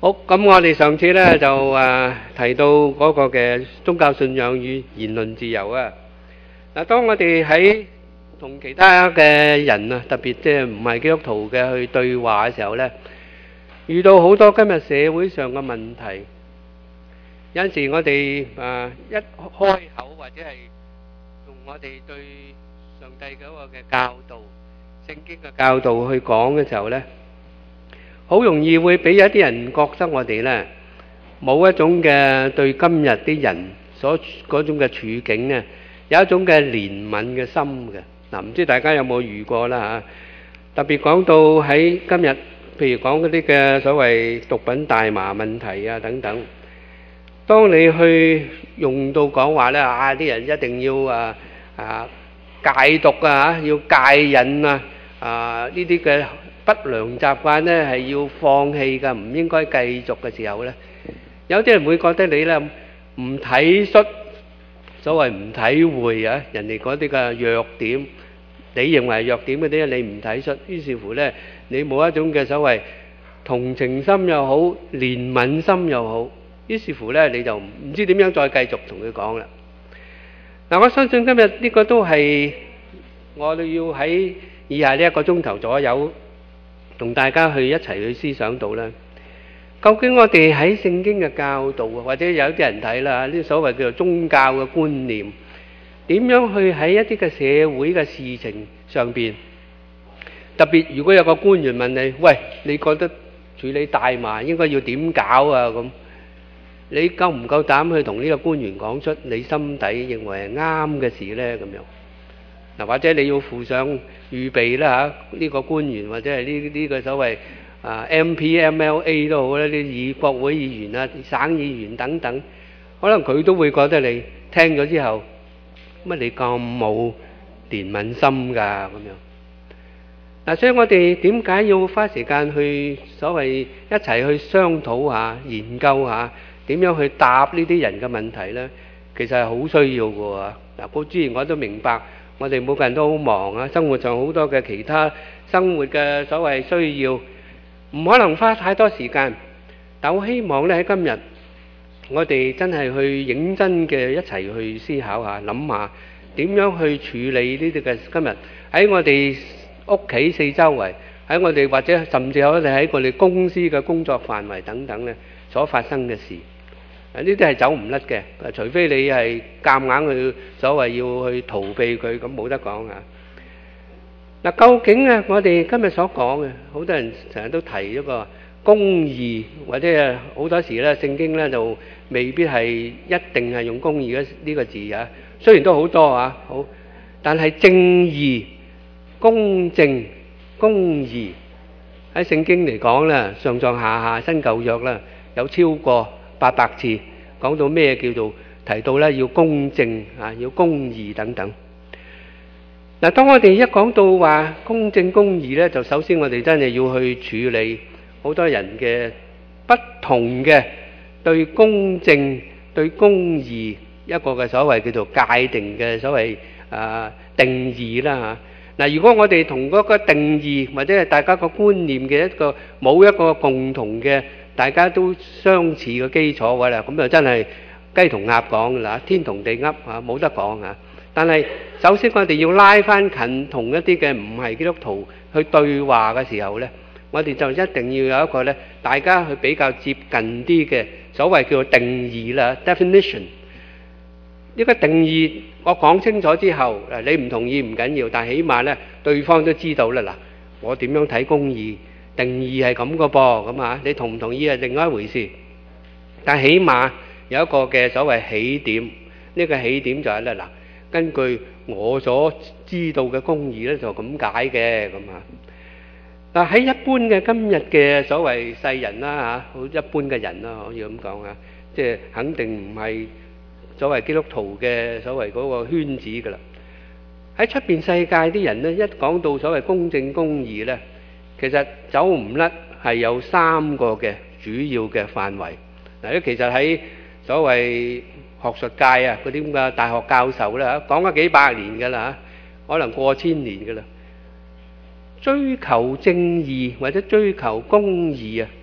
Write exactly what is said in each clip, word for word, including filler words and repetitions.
好，咁我哋上次咧就誒提到嗰個嘅宗教信仰與言論自由啊。嗱，當我哋喺同其他嘅人啊，特別即係唔係基督徒嘅去對話嘅時候咧，遇到好多今日社會上嘅問題，有陣時我哋誒一開口或者係用我哋對上帝嗰個嘅教導、聖經嘅教導去講嘅時候咧，好容易會俾一啲人覺得我哋咧冇一種嘅對今日啲人所嗰種嘅處境咧，有一種嘅憐憫嘅心嘅。嗱，唔知大家有冇遇過啦嚇？特別講到喺今日，譬如講嗰啲嘅所謂毒品大麻問題啊等等，當你去用到講話咧，啊啲人一定要啊啊戒毒啊嚇，要戒癮啊啊呢啲嘅不良習慣咧係要放棄㗎，唔應該繼續嘅時候咧，有啲人會覺得你咧唔體恤，所謂唔體會啊人哋嗰啲嘅弱點，你認為弱點嗰啲你唔體恤，於是乎咧你冇一種嘅所謂同情心又好，憐憫心又好，於是乎咧你就唔知點樣再繼續同佢講啦。嗱，我相信今日呢個都係我哋要喺以下呢一個鐘頭左右，同大家去一齊去思想到啦。究竟我哋喺聖經嘅教導，或者有啲人睇啦，呢啲所謂叫做宗教嘅觀念，點樣去喺一啲嘅社會嘅事情上邊？特別如果有個官員問你，喂，你覺得處理大麻應該要點搞啊？咁你夠唔夠膽去同呢個官員講出你心底認為係啱嘅事呢？咁樣嗱，或者你要附上預備啦嚇，呢個官員或者係呢呢個所謂啊 M P M L A 都好啦，啲議國會議員啊、省議員等等，可能佢都會覺得你聽咗之後，乜你咁冇憐憫心㗎咁樣嗱，所以我哋點解要花時間去所謂一齊去商討下、研究下點樣去答呢啲人嘅問題呢？其實係好需要嘅喎嗱。固之然我都明白。我哋每個人都好忙啊，生活上好多嘅其他生活嘅所謂需要，唔可能花太多時間。但我希望咧喺今日，我哋真係去認真嘅一齊去思考下，諗下點樣去處理呢啲嘅今日喺我哋屋企四周圍，喺我哋或者甚至可能喺我哋公司嘅工作範圍等等咧所發生嘅事。呢啲係走唔甩嘅，除非你係夾硬去所謂要去逃避佢，咁冇得講啊！嗱，究竟啊，我哋今日所講嘅，好多人成日都提一個公義，或者係好多時咧，聖經咧就未必係一定係用公義呢個字啊。雖然都好多啊，好，但係正義、公正、公義喺聖經嚟講咧，上上下下新舊約啦，有超過八百次講到咩叫做提到咧要公正啊，要公義等等。嗱，當我哋一講到話公正公義咧，就首先我哋真係要去處理好多人嘅不同嘅對公正、對公義一個嘅所謂叫做界定嘅所謂啊定義啦嚇。嗱，如果我哋同嗰個定義或者係大家個觀念嘅一個冇一個共同嘅大家都相似嘅基礎㗎啦，咁就真係雞同鴨講㗎啦，天同地噏嚇，冇得講嚇。但係首先我哋要拉翻近同一啲嘅唔係基督徒去對話嘅時候咧，我哋就一定要有一個咧，大家去比較接近啲嘅所謂叫做定義啦 definition。呢個定義我講清楚之後，誒你唔同意唔緊要，但係起碼咧對方都知道啦。嗱，我點樣睇公義？定義係咁個噃，咁啊，你同唔同意係另外一回事。但起碼有一個嘅所謂起點，呢個起點就係咧嗱，根據我所知道嘅公義咧就咁解嘅咁啊。嗱，喺一般嘅今日嘅所謂世人啦嚇，好一般嘅人啦，可以咁講啊，即係肯定唔係所謂基督徒嘅所謂嗰個圈子噶啦。喺出邊世界啲人咧，一講到所謂公正公義咧，其實走唔甩係有三個嘅主要嘅範圍。嗱，咧其實喺所謂學術界啊，嗰啲咁嘅大學教授啦嚇，講咗幾百年㗎啦嚇，可能過千年㗎啦。追求正義或者追求公義啊，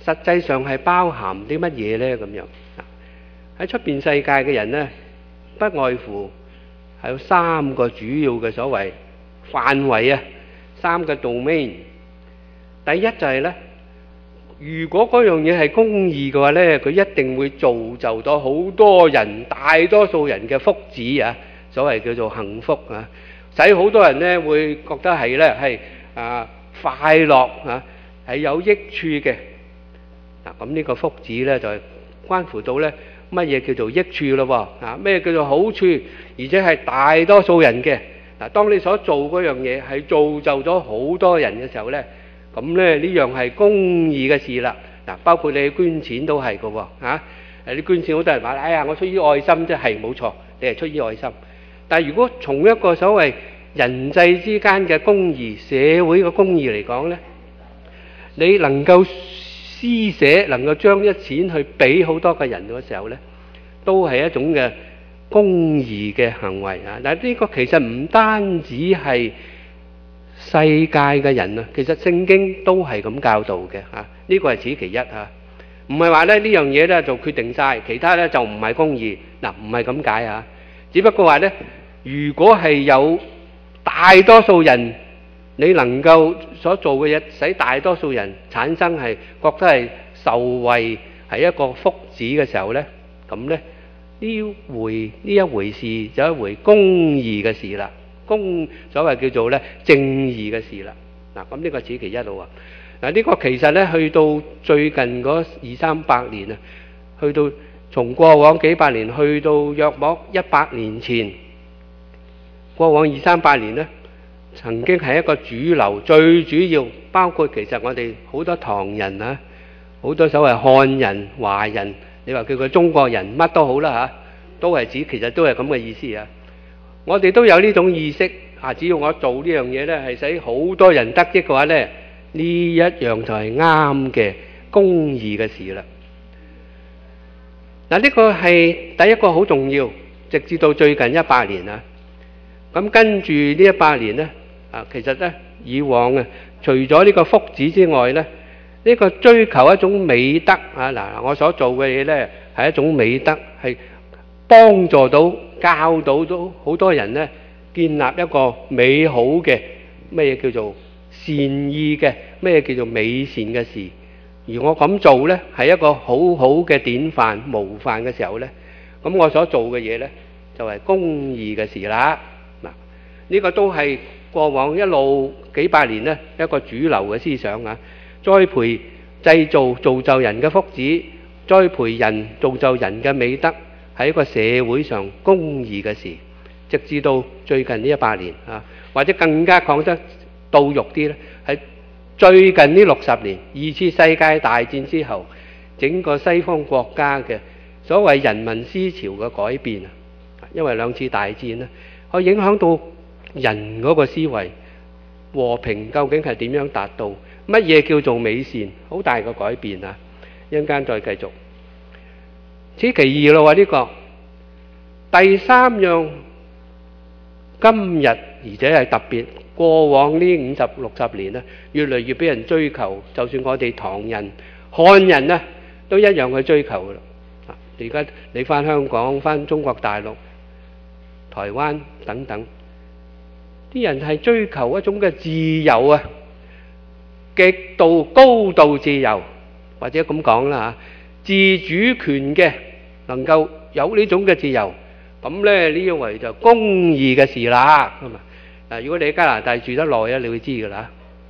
實際上係包含啲乜嘢呢？咁樣喺出邊世界嘅人呢，不外乎係有三個主要嘅所謂範圍啊，三個 domain。第一就係呢，如果嗰樣嘢係公義嘅話呢，佢一定會造就到好多人、大多數人嘅福祉啊，所謂叫做幸福啊，使好多人呢會覺得係呢係啊快樂啊，係有益處嘅。嗱，咁呢個福祉呢就係關乎到呢乜嘢叫做益處咯喎，啊咩叫做好處，而且係大多數人嘅。嗱，當你所做嗰樣嘢係造就咗好多人嘅時候呢，咁咧呢樣係公義嘅事啦。嗱，包括你捐錢都係㗎喎，嚇誒你捐錢好多人話，哎呀我出於愛心啫，係冇錯，你係出於愛心。但係如果從一個所謂人際之間嘅公義、社會嘅公義嚟講咧，你能夠施捨，能夠將一錢去俾好多個人嘅時候咧，都係一種嘅公義嘅行為啊！但係呢個其實唔單止係世界嘅人啊，其實聖經都係咁教導嘅嚇。呢個係此其一嚇，唔係話咧呢樣嘢咧就決定曬，其他咧就唔係公義嗱，唔係咁解嚇。只不過話咧，如果係有大多數人，你能夠所做嘅嘢，使大多數人產生係覺得係受惠，係一個福祉嘅時候咧，咁咧呢回呢一回事就一回公義嘅事啦，公所謂叫做咧正義嘅事啦。嗱，咁呢個此其一咯喎。嗱，呢個其實咧去到最近嗰二三百年啊，去到從過往幾百年去到約莫一百年前，過往二三百年咧，曾經係一個主流，最主要包括其實我哋好多唐人啊，好多所謂漢人、華人，你話叫佢中國人乜都好啦嚇，都係指其實都係咁嘅意思啊。我哋都有呢種意識啊，只要我做呢樣嘢咧，係使好多人得益嘅話咧，呢一樣就係啱嘅公義嘅事啦。嗱，呢個係第一個好重要，直至到最近一百年啊。咁跟住呢一百年咧，啊，其實咧以往啊，除咗呢個福祉之外咧，呢個追求一種美德啊，嗱，我所做嘅嘢咧係一種美德，係幫助到、教導到好多人咧，建立一個美好嘅咩嘢叫做善意嘅咩嘢叫做美善嘅事。而我咁做咧係一個好好嘅典範、模範嘅時候咧，咁我所做嘅嘢咧就係公義嘅事啦。嗱，呢個都係過往一路幾百年咧一個主流嘅思想啊，栽培、製造、造就人嘅福祉，栽培人、造就人嘅美德，係一個社會上公義嘅事。直至到最近呢一百年啊，或者更加講得到肉啲咧，係最近呢六十年，二次世界大戰之後，整個西方國家嘅所謂人民思潮嘅改變啊，因為兩次大戰咧，可以影響到人嗰個思維，和平究竟係點樣達到？乜嘢叫做美善？好大個改變啊！一陣間再繼續。此其二咯喎，呢個第三樣，今日而且係特別。過往呢五十六十年咧，越嚟越俾人追求，就算我哋唐人、漢人啊，都一樣去追求噶啦。啊，而家你翻香港、翻中國大陸、台灣等等，啲人係追求一種嘅自由啊，極度高度自由，或者咁講啦嚇，自主權嘅，能夠有呢種嘅自由，咁咧呢樣為就公義嘅事啦，咁啊。如果你喺加拿大住得耐啊，你會知㗎啦。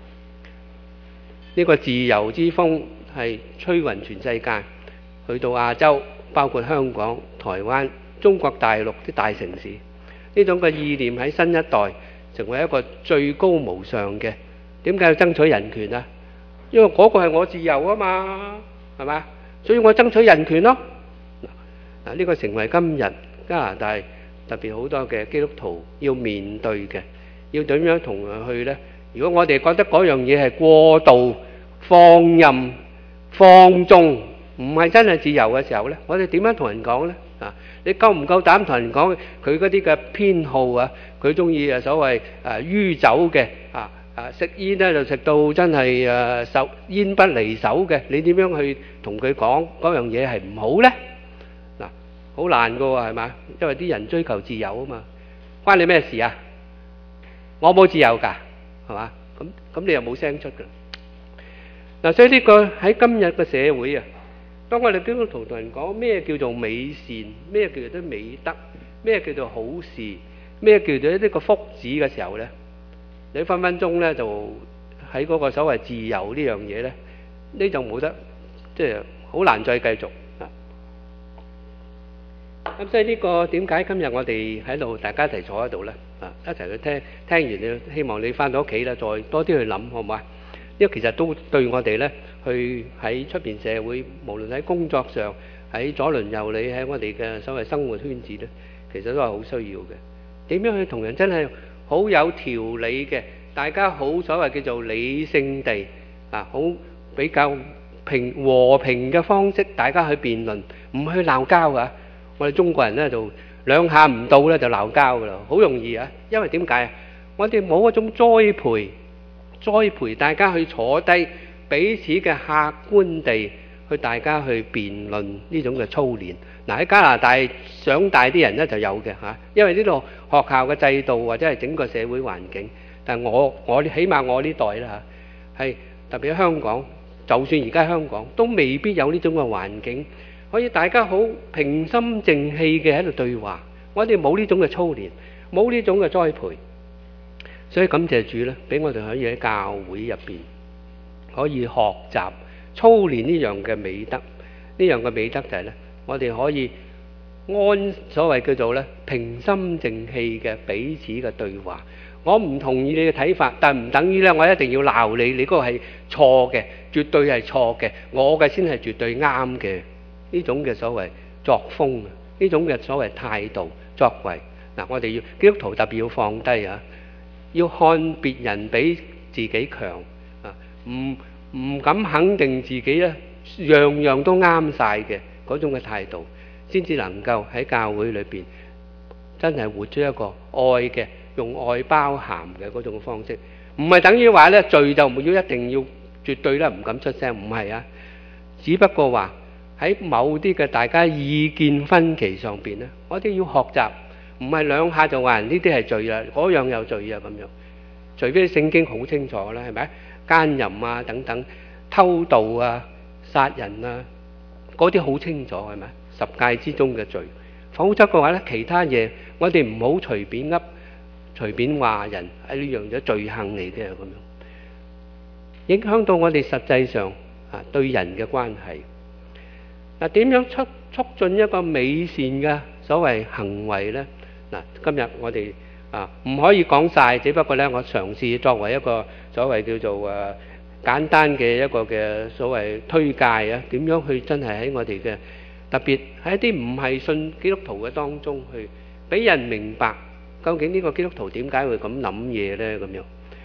呢個自由之風係吹雲全世界，去到亞洲，包括香港、台灣、中國大陸啲大城市，呢種嘅意念喺新一代成為一個最高無上嘅。點解要爭取人權啊？因為嗰個係我自由啊嘛，係嘛？所以我爭取人權咯。嗱，呢個成為今日加拿大特別好多嘅基督徒要面對嘅。要點樣同佢去呢？如果我哋覺得嗰樣嘢係過度放任、放縱，唔係真係自由嘅時候呢，我哋點樣同人講呢？啊，你夠唔夠膽同人講佢嗰啲嘅偏好啊？佢中意啊所謂啊酗酒嘅啊， 啊食煙咧就食到真係誒手煙不離手嘅，你點樣去同佢講嗰樣嘢係唔好咧？嗱，好難噶喎，係嘛？因為啲人追求自由啊嘛，關你咩事啊？我冇自由㗎，係嘛？咁咁你又冇聲出㗎。嗱，所以呢個喺今日嘅社會啊，當我哋基督徒同人講咩叫做美善，咩叫做啲美德，咩叫做好事，咩叫做一個福祉嘅時候咧，你分分鐘咧就喺嗰個所謂自由呢樣嘢咧，呢就冇得，即係好難再繼續啊。咁所以呢個點解今日我哋喺度大家一齊坐喺度咧？啊，一齊去聽，聽完你希望你翻到屋企啦，再多啲去諗，好唔好啊？因為其實都對我哋咧，去喺出邊社會，無論喺工作上，喺左鄰右里，喺我哋嘅所謂生活圈子咧，其實都係好需要嘅。點樣去同人真係好有條理嘅，大家好所謂叫做理性地啊，好比較平和平嘅方式，大家去辯論，唔去鬧交啊！我哋中國人咧就兩下唔到咧就鬧交噶啦，好容易啊！因為點解啊？我哋冇一種栽培。栽培大家去坐低，彼此嘅客觀地去大家去辯論呢種嘅操練。嗱，喺加拿大長大啲人咧就有嘅嚇，因為呢度學校嘅制度或者係整個社會環境。但係我我起碼我呢代啦嚇，係特別喺香港，就算而家香港都未必有呢種嘅環境，可以大家好平心靜氣嘅喺度對話。我哋冇呢種嘅操練，冇呢種嘅栽培。所以感謝主咧，俾我哋可以喺教會入邊可以學習操練呢樣嘅美德。呢樣嘅美德就係咧，我哋可以安所謂叫做咧平心靜氣嘅彼此嘅對話。我唔同意你嘅睇法，但唔等於咧我一定要鬧你，你嗰個係錯嘅，絕對係錯嘅，我嘅先係絕對啱嘅。呢種嘅所謂作風啊，呢種嘅所謂態度作為嗱，我哋要基督徒特別要放低啊！要看別人比自己強啊！唔唔敢肯定自己咧，樣樣都啱晒嘅嗰種嘅態度，先至能夠喺教會裏邊真係活出一個愛嘅、用愛包涵嘅嗰種方式。唔係等於話咧罪就唔要一定要絕對咧唔敢出聲，唔係啊！只不過話喺某啲嘅大家意見分歧上邊咧，我哋要學習。唔係兩下就話人呢啲係罪啊，嗰樣有罪啊咁樣。除非聖經好清楚啦，係咪？奸淫啊等等，偷盜啊、殺人啊，嗰啲好清楚係咪？十戒之中嘅罪。否則嘅話咧，其他嘢我哋唔好隨便噏、隨便話人係呢樣嘢罪行嚟嘅咁樣，影響到我哋實際上啊對人嘅關係。嗱，點樣促促進一個美善嘅所謂行為咧？嗱，今日我哋啊唔可以講晒，只不過咧，我嘗試作為一個所謂叫做誒簡單嘅一個嘅所謂推介啊，點樣去真係喺我哋嘅特別喺一啲唔係信基督徒嘅當中去俾人明白，究竟呢個基督徒點解會咁諗嘢咧？咁樣，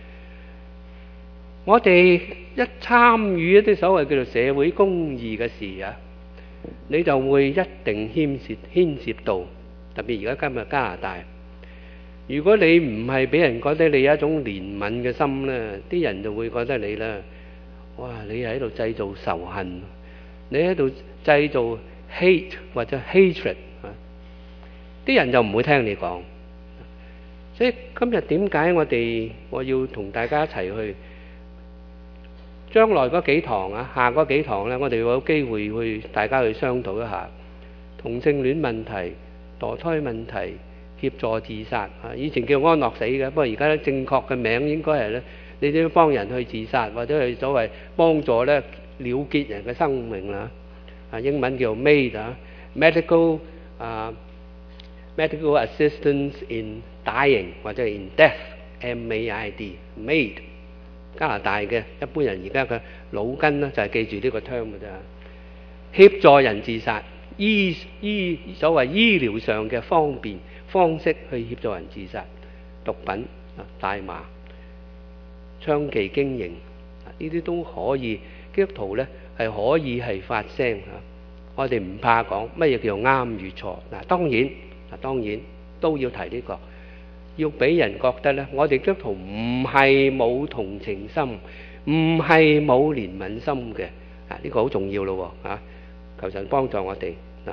我哋一參與一啲所謂叫做社會公義嘅事啊，你就會一定牽涉牽涉到。特別而家今日加拿大，如果你唔係俾人覺得你有一種憐憫嘅心咧，啲人就會覺得你咧，哇！你喺度製造仇恨，你喺度製造 hate 或者 hatred 啊，啲人就唔會聽你講。所以今日點解我哋我要同大家一齊去，將來嗰幾堂啊，下嗰幾堂咧，我哋有機會去大家去商討一下同性戀問題、墮胎問題、協助自殺啊！以前叫安樂死嘅，不過而家咧正確嘅名應該係咧，你都要幫人去自殺或者係所謂幫助咧了結人嘅生命啦。啊，英文叫 M A D 啊 ，medical 啊 medical assistance in dying 或者係 in death，M A I D，M A D。加拿大嘅一般人而家嘅腦筋咧就係記住呢個 term 嘅啫，協助人自殺。醫醫所謂醫療上嘅方便方式去協助人自殺，毒品啊、大麻、長期經營啊，呢啲都可以。基督徒咧係可以係發聲嚇，我哋唔怕講乜嘢叫啱與錯。嗱，當然嗱當然都要提呢個要俾人覺得咧，我哋基督徒唔係冇同情心，唔係冇憐憫心嘅。啊，呢個好重要咯喎！啊，求神幫助我哋嗱，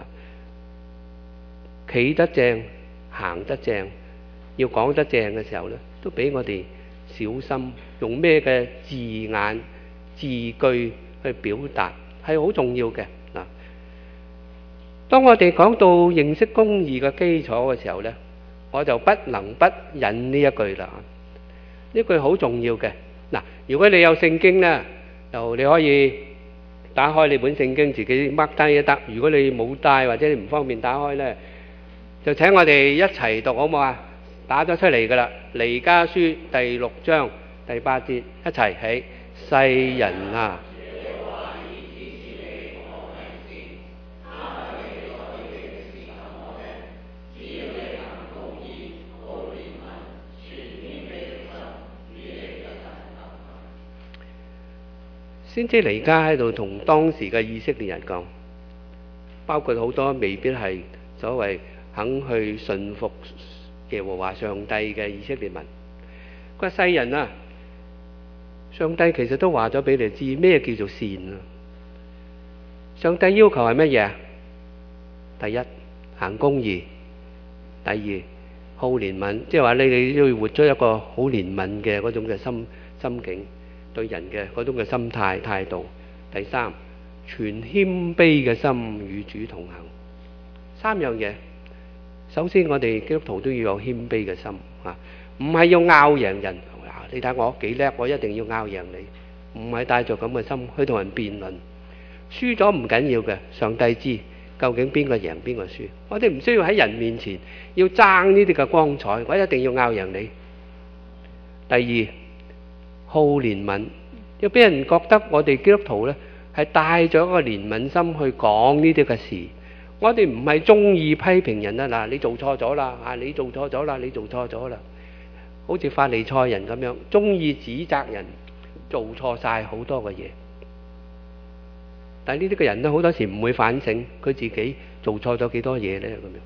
企得正，行得正，要講得正嘅時候咧，都俾我哋小心用咩嘅字眼、字句去表達，係好重要嘅嗱。當我哋講到認識公義嘅基礎嘅時候咧，我就不能不引呢一句啦。呢句好重要嘅嗱，如果你有聖經咧，就你可以打開你本聖經自己 mark 低都得。如果你冇帶或者你唔方便打開咧，就請我哋一齊讀好唔好啊？打咗出嚟噶啦，《彌迦書》第六章第八節，一齊起。世人啊！先知彌迦喺度同當時嘅以色列人講，包括好多未必係所謂肯去順服耶和華上帝嘅以色列民。佢話世人啊，上帝其實都話咗俾你知咩叫做善啊。上帝要求係乜嘢啊？第一，行公義；第二，好憐憫，即係話你哋都要活出一個好憐憫嘅嗰種嘅心心境。對人嘅嗰種嘅心態態度。第三，全謙卑嘅心與主同行。三樣嘢，首先我哋基督徒都要有謙卑嘅心啊，唔係要拗贏人。你睇我幾叻，我一定要拗贏你，唔係帶着咁嘅心去同人辯論。輸咗唔緊要嘅，上帝知究竟邊個贏邊個輸。我哋唔需要喺人面前要爭呢啲嘅光彩，我一定要拗贏你。第二，好憐憫，要俾人覺得我哋基督徒呢係帶咗一個憐憫心去講呢啲嘅事。我哋唔係中意批評人啊，嗱，你做錯咗啦，啊你做錯咗啦，你做錯咗啦，好似法利賽人咁樣，中意指責人做錯晒好多嘅嘢。但係呢啲嘅人呢，好多時唔會反省佢自己做錯咗幾多嘢呢。咁樣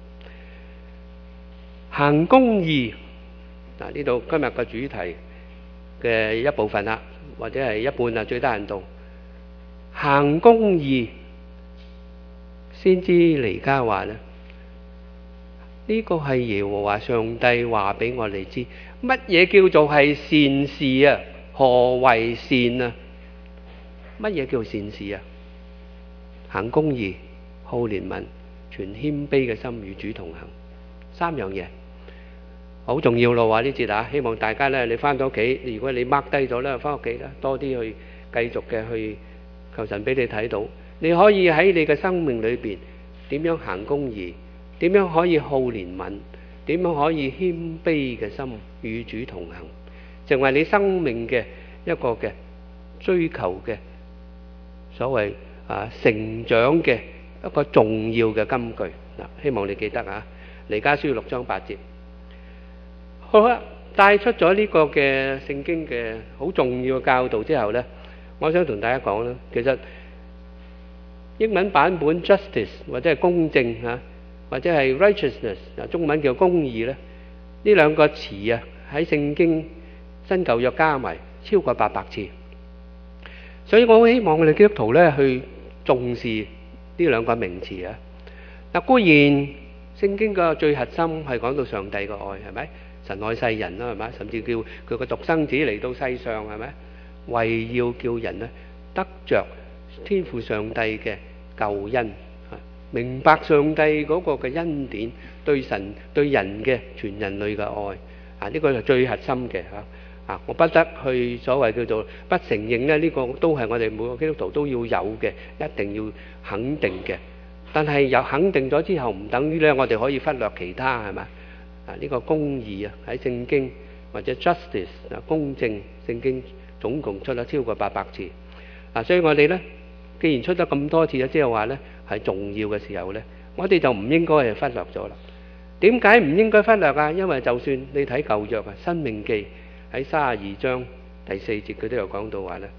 行公義嗱，呢度今日嘅主題嘅一部分啦，或者係一半啦，最低限度行公義。先知彌迦話咧，呢個係耶和華上帝話俾我哋知，乜嘢叫做係善事啊？何為善啊？乜嘢叫善事啊？行公義、好憐憫、全謙卑嘅心與主同行，三樣嘢好重要咯。話呢節啊，希望大家咧，你翻到屋企，如果你 mark 低咗咧，翻屋企咧多啲去繼續嘅去求神俾你睇到。你可以喺你嘅生命裏邊點樣行公義，點樣可以好憐憫，點樣可以謙卑嘅心與主同行，成為你生命嘅一個嘅追求嘅所謂啊成長嘅一個重要嘅金句嗱。希望你記得啊，彌迦書六章八節。好啦，帶出咗呢個嘅聖經嘅好重要嘅教導之後呢，我想同大家講啦，其實英文版本 justice 或者係公正嚇，或者係 righteousness 啊，中文叫公義咧，呢兩個詞啊喺聖經新舊約加埋超過八百次，所以我好希望我哋基督徒咧去重視呢兩個名詞啊。嗱，固然聖經嘅最核心係講到上帝嘅愛，係咪？神愛世人啦，係咪？甚至叫佢個獨生子嚟到世上，係咪？為要叫人咧得着天父上帝嘅救恩，明白上帝嗰個嘅恩典，對神對人嘅全人類嘅愛啊，呢個係最核心嘅嚇啊！我不得去所謂叫做不承認咧，呢個都係我哋每個基督徒都要有嘅，一定要肯定嘅。但係有肯定咗之後，唔等於咧我哋可以忽略其他，係咪啊？呢個公義啊，喺聖經或者 justice 啊，公正，聖經總共出咗超過八百次啊，所以我哋咧。既然出咗咁多次咧，即係話咧係重要嘅時候咧，我哋就唔應該係忽略咗啦。點解唔應該忽略啊？因為就算你睇舊約啊，《申命記》喺三十二章第四節，佢都有講到話咧，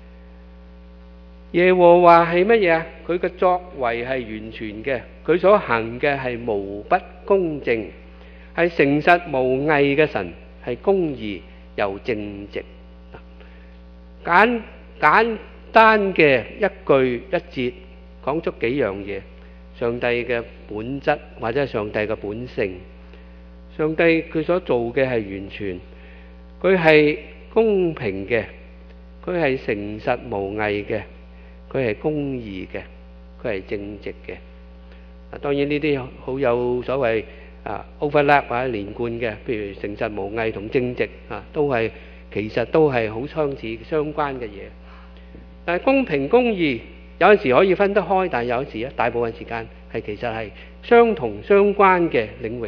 耶和華係乜嘢啊？佢嘅作為係完全嘅，佢所行嘅係無不公正， 係誠實無偽嘅神，係公義又正直。簡簡單嘅一句一節講出幾樣嘢，上帝嘅本質或者係上帝嘅本性。上帝佢所做嘅係完全，佢係公平嘅，佢係誠實無偽嘅，佢係公義嘅，佢係正直嘅。啊，當然呢啲好有所謂啊 overlap 或者連貫嘅，譬如誠實無偽同正直啊，都係其實都係好相似相關嘅嘢。但係公平公義有陣時可以分得開，但係有陣時咧，大部分時間係其實係相同相關嘅領域。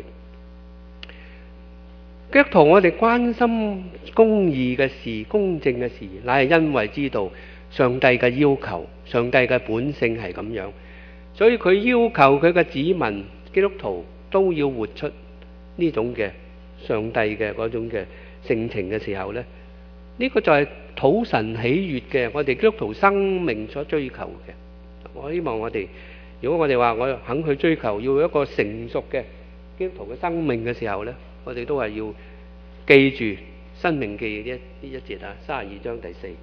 基督徒我哋關心公義嘅事、公正嘅事，乃係因為知道上帝嘅要求，上帝嘅本性係咁樣，所以佢要求佢嘅子民基督徒都要活出呢種嘅上帝嘅嗰種嘅性情嘅時候咧，呢個就係討神喜悅嘅我哋基督徒生命所追求嘅。我希望我哋，如果我哋話我肯去追求要一個成熟嘅基督徒嘅生命嘅時候咧，我哋都係要記住《申命記》呢一呢一節啊，三十二章第四。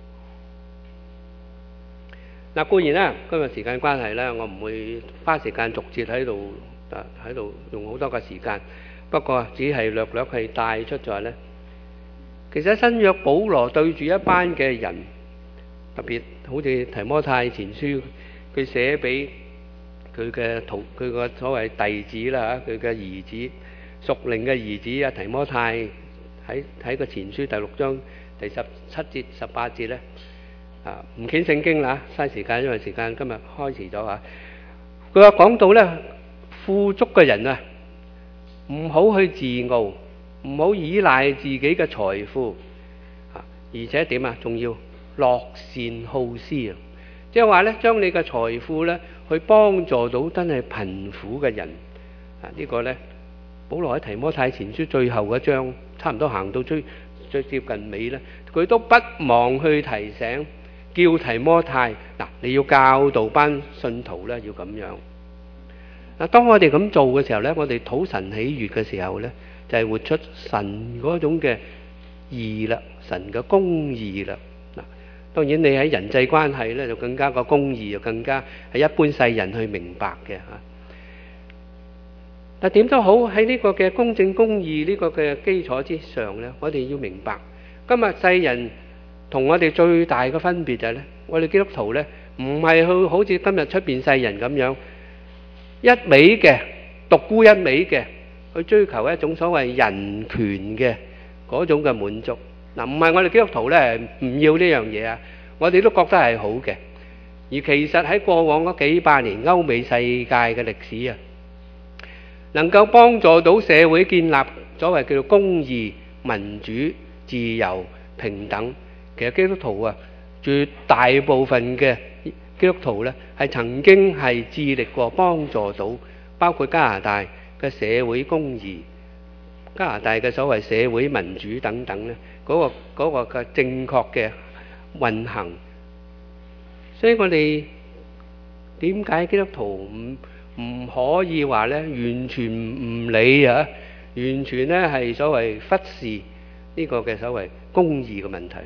嗱，固然啦，今日時間關係咧，我唔會花時間逐節喺度啊喺度用好多嘅時間。不過只係略略係帶出咗咧，其實新約保羅對住一班嘅人，特別好似提摩太前書，佢寫俾佢嘅徒佢個所謂弟子啦嚇，佢嘅兒子屬靈嘅兒子啊提摩太，喺喺個前書第六章第十七節十八節咧啊，唔見聖經啦，嘥時間，因為時間今日開始咗嚇。佢話講到咧，富足嘅人啊，唔好去自傲，唔好依賴自己嘅財富啊，而且點啊，仲要樂善好施啊，即係話咧，將你嘅財富咧去幫助到真係貧苦嘅人啊！呢個咧，保羅喺提摩太前書最後嗰章，差唔多行到最最接近尾咧，佢都不忘去提醒，叫提摩太嗱，你要教導班信徒咧，要咁樣。嗱，當我哋咁做嘅時候咧，我哋討神喜悅嘅時候咧，就係活出神嗰種嘅義啦，神嘅公義啦。嗱，當然你喺人際關係咧，就更加個公義就更加係一般世人去明白嘅嚇。但點都好，喺呢個嘅公正公義呢個嘅基礎之上咧，我哋要明白，今日世人同我哋最大嘅分別就係咧，我哋基督徒咧唔係去好似今日出邊世人咁樣一味嘅獨孤一味嘅去追求一種所謂人權嘅嗰種嘅滿足。嗱，唔係我哋基督徒咧唔要呢樣嘢啊，我哋都覺得係好嘅。而其實喺過往嗰幾百年歐美世界嘅歷史啊，能夠幫助到社會建立所謂叫做公義、民主、自由、平等，其實基督徒啊，絕大部分嘅基督徒咧係曾經係致力過幫助到，包括加拿大嘅社會公義、加拿大嘅所謂社會民主等等咧，嗰個嗰個嘅正確嘅運行。所以我哋點解基督徒唔唔可以話咧完全唔理啊，完全咧係所謂忽視呢個嘅所謂公義嘅問題？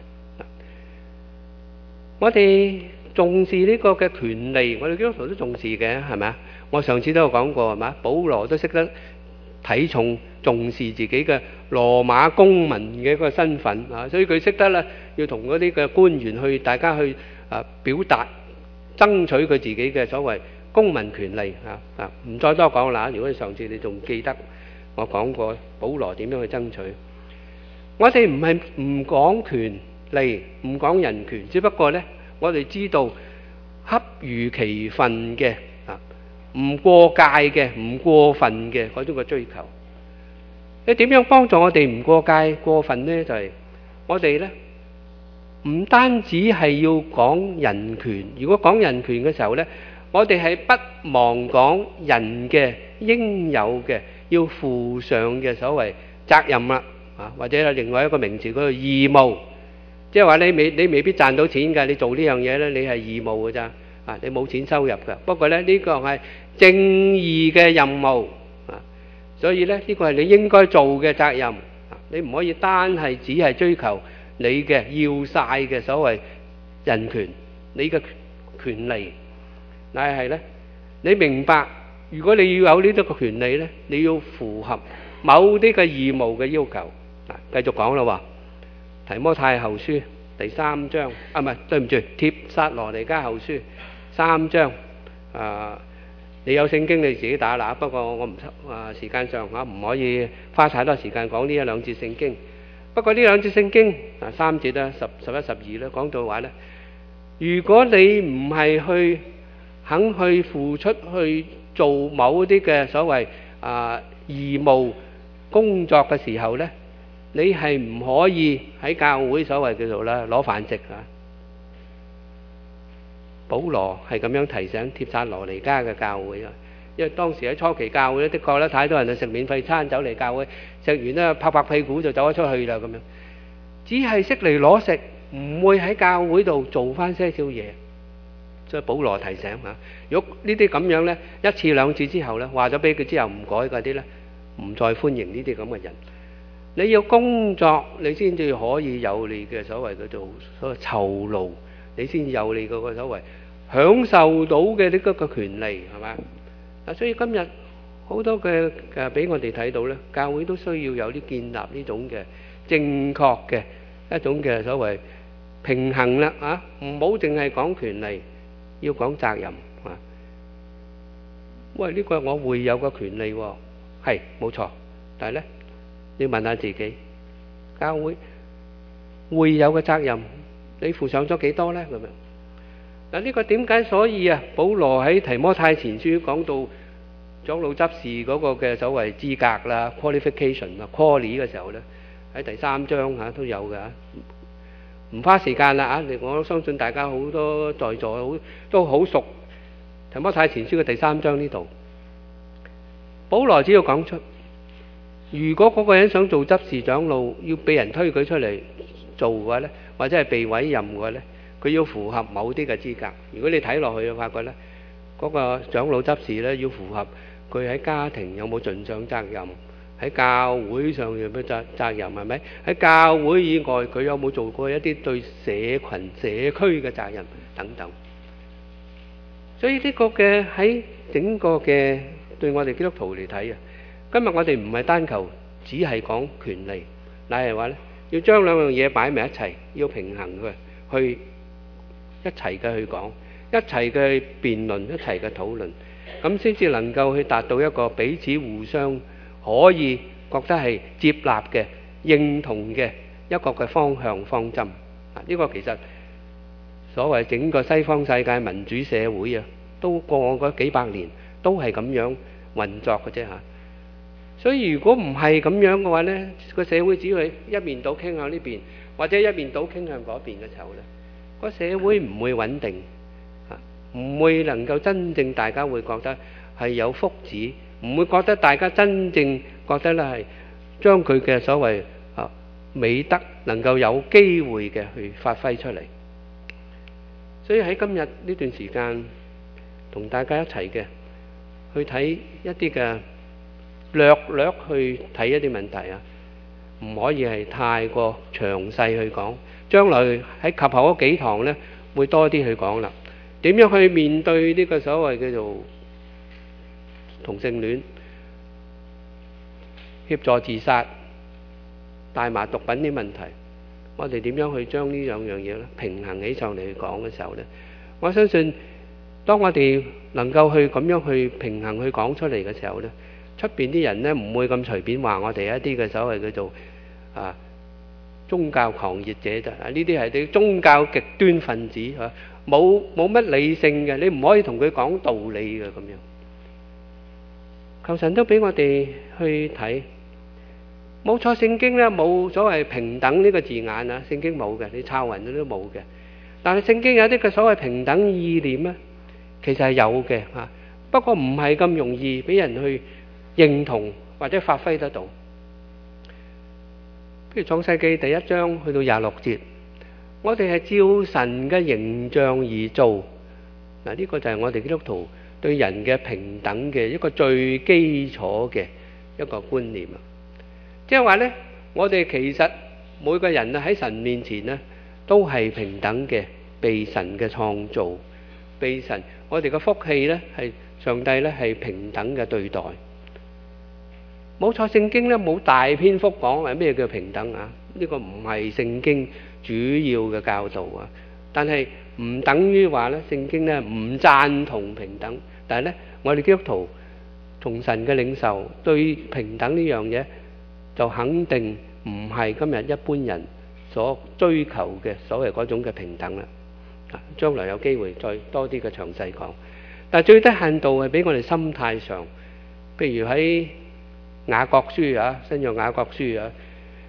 我哋重視呢個嘅權利，我哋基督徒都重視嘅，係咪啊？我上次都有講過，係嘛？保羅都識得睇重重視自己嘅羅馬公民嘅一個身份啊，所以佢識得咧要同嗰啲嘅官員去大家去啊表達爭取佢自己嘅所謂公民權利啊啊！唔再多講啦。如果你上次你仲記得我講過保羅點樣去爭取，我哋唔係唔講權利，唔講人權，只不過咧，我哋知道恰如其分嘅啊，唔過界嘅，唔過分嘅嗰種嘅追求。你點樣幫助我哋唔過界過分咧？就係我哋咧，唔單止係要講人權。如果講人權嘅時候咧，我哋係不忘講人嘅應有嘅要負上嘅所謂責任啦啊，或者係另外一個名詞叫做義務。即係話你未你未必賺到錢㗎，你做呢樣嘢咧，你係義務㗎咋啊？你冇錢收入㗎。不過咧，呢個係正義嘅任務啊， 所以咧，呢個係你應該做嘅責任。你唔可以單係只係追求你嘅要晒嘅所謂人權，你嘅權利，乃係咧你明白，如果你要有呢啲個權利咧，你要符合某啲嘅義務嘅要求。嗱，繼續講啦喎，提摩太後書第三章啊，唔係，對唔住，帖撒羅尼迦後書三章啊。你有聖經你自己打啦，不過我唔啊時間上嚇唔可以花太多時間講呢一兩節聖經。不過呢兩節聖經啊三節啦，十十一十二咧講到話咧，如果你唔係去肯去付出去做某啲嘅所謂啊義務工作嘅時候咧，你係唔可以喺教會所謂叫做咧攞飯食啊。保羅係咁樣提醒帖撒羅尼迦嘅教會啊，因為當時喺初期教會咧，的確咧太多人去食免費餐，走嚟教會食完咧拍拍屁股就走咗出去啦咁樣，只係識嚟攞食，唔會喺教會度做翻些少嘢。所以保羅提醒嚇，如果呢啲咁樣咧，一次兩次之後咧，話咗俾佢之後唔改嗰啲咧，唔再歡迎呢啲咁嘅人。你要工作，你先至可以有你嘅所謂叫做所謂酬勞，你先有你嗰個所謂享受到嘅呢個個權利，係嘛？嗱，所以今日好多嘅誒俾我哋睇到咧，教會都需要有啲建立呢種嘅正確嘅一種嘅所謂平衡啦嚇，唔好淨係講權利，要講責任嚇。喂，呢個係我會有個權利喎，係冇錯，但係咧你問下自己，教會會有嘅責任，你負上咗幾多咧？咁樣嗱，呢個點解所以啊？保羅喺提摩太前書講到長老執事嗰個嘅所謂資格啦 qualification 啊 quali 嘅時候咧，喺第三章嚇都有嘅，唔花時間啦嚇。我相信大家好多在座好都好熟提摩太前書嘅第三章呢度，保羅只要講出，如果嗰個人想做執事長老，要俾人推佢出嚟做嘅話咧，或者係被委任嘅話咧，佢要符合某啲嘅資格。如果你睇落去就發覺咧，嗰個長老執事咧要符合佢喺家庭有冇盡上責任，喺教會上有咩責責任係咪？喺教會以外佢有冇做過一啲對社群社區嘅責任等等。所以呢個嘅喺整個嘅對我哋基督徒嚟睇啊，今日我哋唔係單求只係講權利，乃係話咧要將兩樣嘢擺埋一齊，要平衡嘅去一齊嘅去講，一齊嘅去辯論，一齊嘅討論，咁先至能夠去達到一個彼此互相可以覺得係接納嘅、認同嘅一個嘅方向方針。啊，呢個其實所謂整個西方世界民主社會啊，都過嗰幾百年都係咁樣運作嘅啫嚇。所以如果唔係咁樣嘅話咧，個社會只會一面倒傾向呢邊，或者一面倒傾向嗰邊嘅時候咧，個社會唔會穩定，啊，唔會能夠真正大家會覺得係有福祉，唔會覺得大家真正覺得咧係將佢嘅所謂啊美德能夠有機會嘅去發揮出嚟。所以喺今日呢段時間，同大家一齊嘅去睇一啲嘅略略去睇一啲問題啊，唔可以係太過詳細去講。將來喺及後嗰幾堂咧，會多啲去講啦。點樣去面對呢個所謂叫做同性戀、協助自殺、大麻毒品啲問題，我哋點樣去將呢兩樣嘢咧平衡起上嚟去講嘅時候咧，我相信當我哋能夠去咁樣去平衡去講出嚟嘅時候咧，出邊啲人咧唔會咁隨便話我哋一啲嘅所謂叫做啊宗教狂熱者啫，啊呢啲係啲宗教極端分子嚇，冇冇乜理性嘅，你唔可以同佢講道理嘅咁樣。求神都俾我哋去睇，冇錯，聖經咧冇所謂平等呢個字眼啊，聖經冇嘅，你抄勻都冇嘅。但係聖經有啲嘅所謂平等意念咧，其實係有嘅嚇，不過唔係咁容易俾人去認同或者發揮得到。譬如創世記第一章去到廿六節，我哋係照神嘅形象而做。嗱，呢個就係我哋基督徒對人嘅平等嘅一個最基礎嘅一個觀念啊。即係話呢，我哋其實每個人啊喺神面前呢，都係平等嘅，被神嘅創造，被神我哋嘅福氣呢，係上帝呢係平等嘅對待。冇錯，聖經呢冇大篇幅講係咩叫平等啊，呢個唔係聖經主要嘅教導啊。但係唔等於話呢，聖經呢唔贊同平等。但係呢，我哋基督徒從神嘅領受對平等呢樣嘢，就肯定唔係今日一般人所追求嘅所謂嗰種嘅平等啦。啊，將來有機會再多啲嘅詳細講。但係最低限度係俾我哋心態上，譬如喺雅各書啊，新約雅各書啊，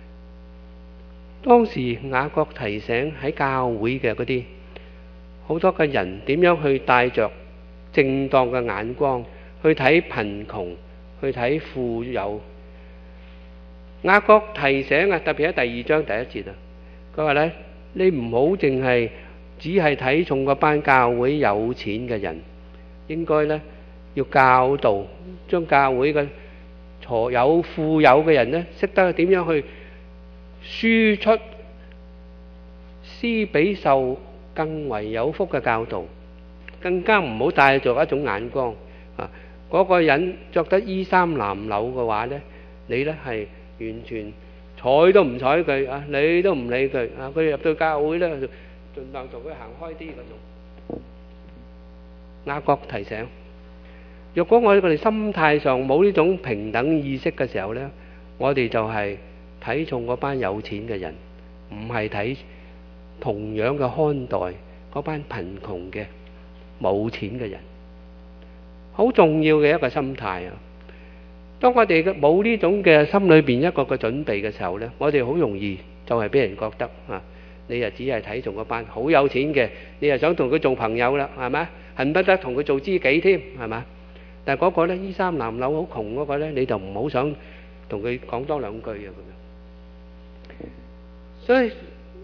當時雅各提醒喺教會嘅嗰啲好多嘅人點樣去帶着正當嘅眼光去睇貧窮，去睇富有。雅各提醒啊，特別喺第二章第一節啊，佢話咧：你唔好淨係只係睇重嗰班教會有錢嘅人，應該咧要教導將教會嘅財有富有嘅人咧，識得點樣去輸出施比受更為有福嘅教導，更加唔好帶著一種眼光啊！嗰個人著得衣衫襤褸嘅話咧，你咧係完全睬都唔睬佢啊，理都唔理佢啊！佢入到教會咧，盡量同佢行開啲嗰種。雅各提醒：若果我哋心態上冇呢種平等意識嘅時候咧，我哋就係睇重嗰班有錢嘅人，唔係睇同樣嘅看待嗰班貧窮嘅冇錢嘅人。好重要嘅一個心態啊！當我哋冇呢種嘅心裏邊一個嘅準備嘅時候咧，我哋好容易就係俾人覺得啊，你又只係睇重嗰班好有錢嘅，你又想同佢做朋友啦，係咪？恨不得同佢做知己添，係嘛？但係嗰個咧衣衫襤褸好窮嗰個咧，你就唔好想同佢講多兩句啊咁樣。所以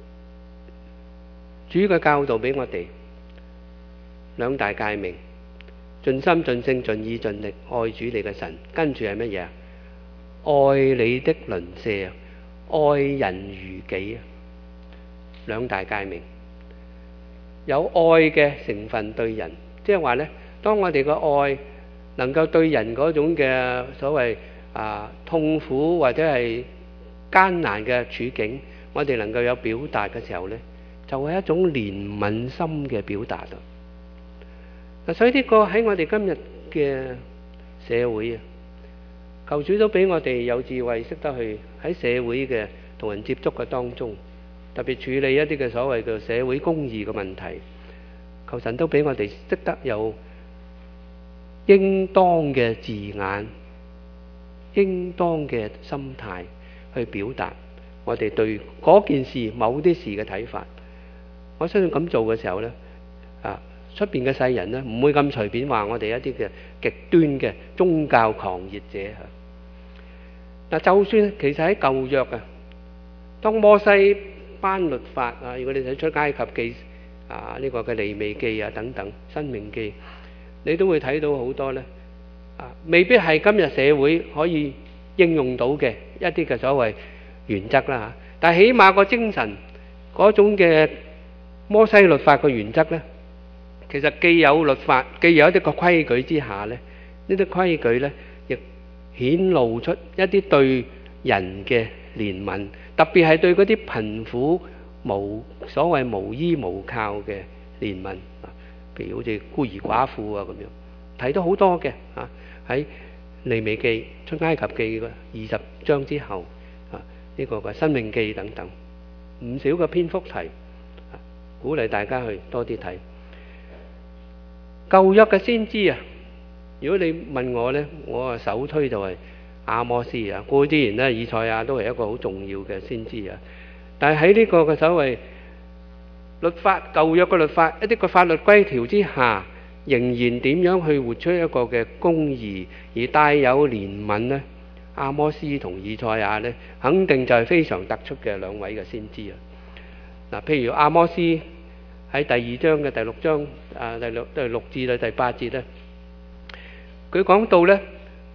主嘅教導俾我哋兩大誡命：盡心盡性盡意盡力愛主你嘅神，跟住係乜嘢啊？愛你的鄰舍，愛人如己啊！兩大誡命有愛嘅成分對人，即係話呢，當我哋嘅愛能夠對人嗰種嘅所謂啊痛苦或者係艱難嘅處境，我哋能夠有表達嘅時候呢，就係一種憐憫心嘅表達啦。嗱，所以呢個喺我哋今日嘅社會啊，求主都俾我哋有智慧，識得去喺社會嘅同人接觸嘅當中，特別處理一啲嘅所謂嘅社會公義嘅問題。求神都俾我哋識得有應當嘅字眼、應當嘅心態去表達我哋對嗰件事、某啲事嘅睇法。我相信咁做嘅時候呢，啊出邊嘅世人呢，唔會咁隨便話我哋一啲嘅極端嘅宗教狂熱者嚇。嗱，就算其實喺舊約啊，當摩西頒律法啊，如果你睇出埃及記啊，呢個嘅利未記啊等等，申命記，你都會睇到好多呢，啊，未必係今日社會可以應用到嘅一啲嘅所謂原則啦嚇。但係起碼個精神嗰種嘅摩西律法嘅原則呢，其實既有律法，既有一啲個規矩之下呢，呢啲規矩呢亦顯露出一啲對人嘅憐憫，特別係對嗰啲貧苦無所謂無依無靠嘅憐憫啊，譬如好似孤兒寡婦啊咁樣，睇到好多嘅啊，喺利未記、出埃及記嘅二十章之後啊，呢個嘅申命記等等，唔少嘅篇幅提，啊，鼓勵大家去多啲睇舊約嘅先知啊。如果你問我呢，我啊首推就係阿摩司啊，固然呢以賽亞都係一個好重要嘅先知啊。但係喺呢個嘅所謂律法、舊約嘅律法一啲個法律規條之下，仍然點樣去活出一個嘅公義而帶有憐憫呢？阿摩司同以賽亞呢，肯定就係非常突出嘅兩位嘅先知啊。嗱，譬如阿摩司喺第二章嘅第六章啊，第六第六至到第八節呢，佢講到呢，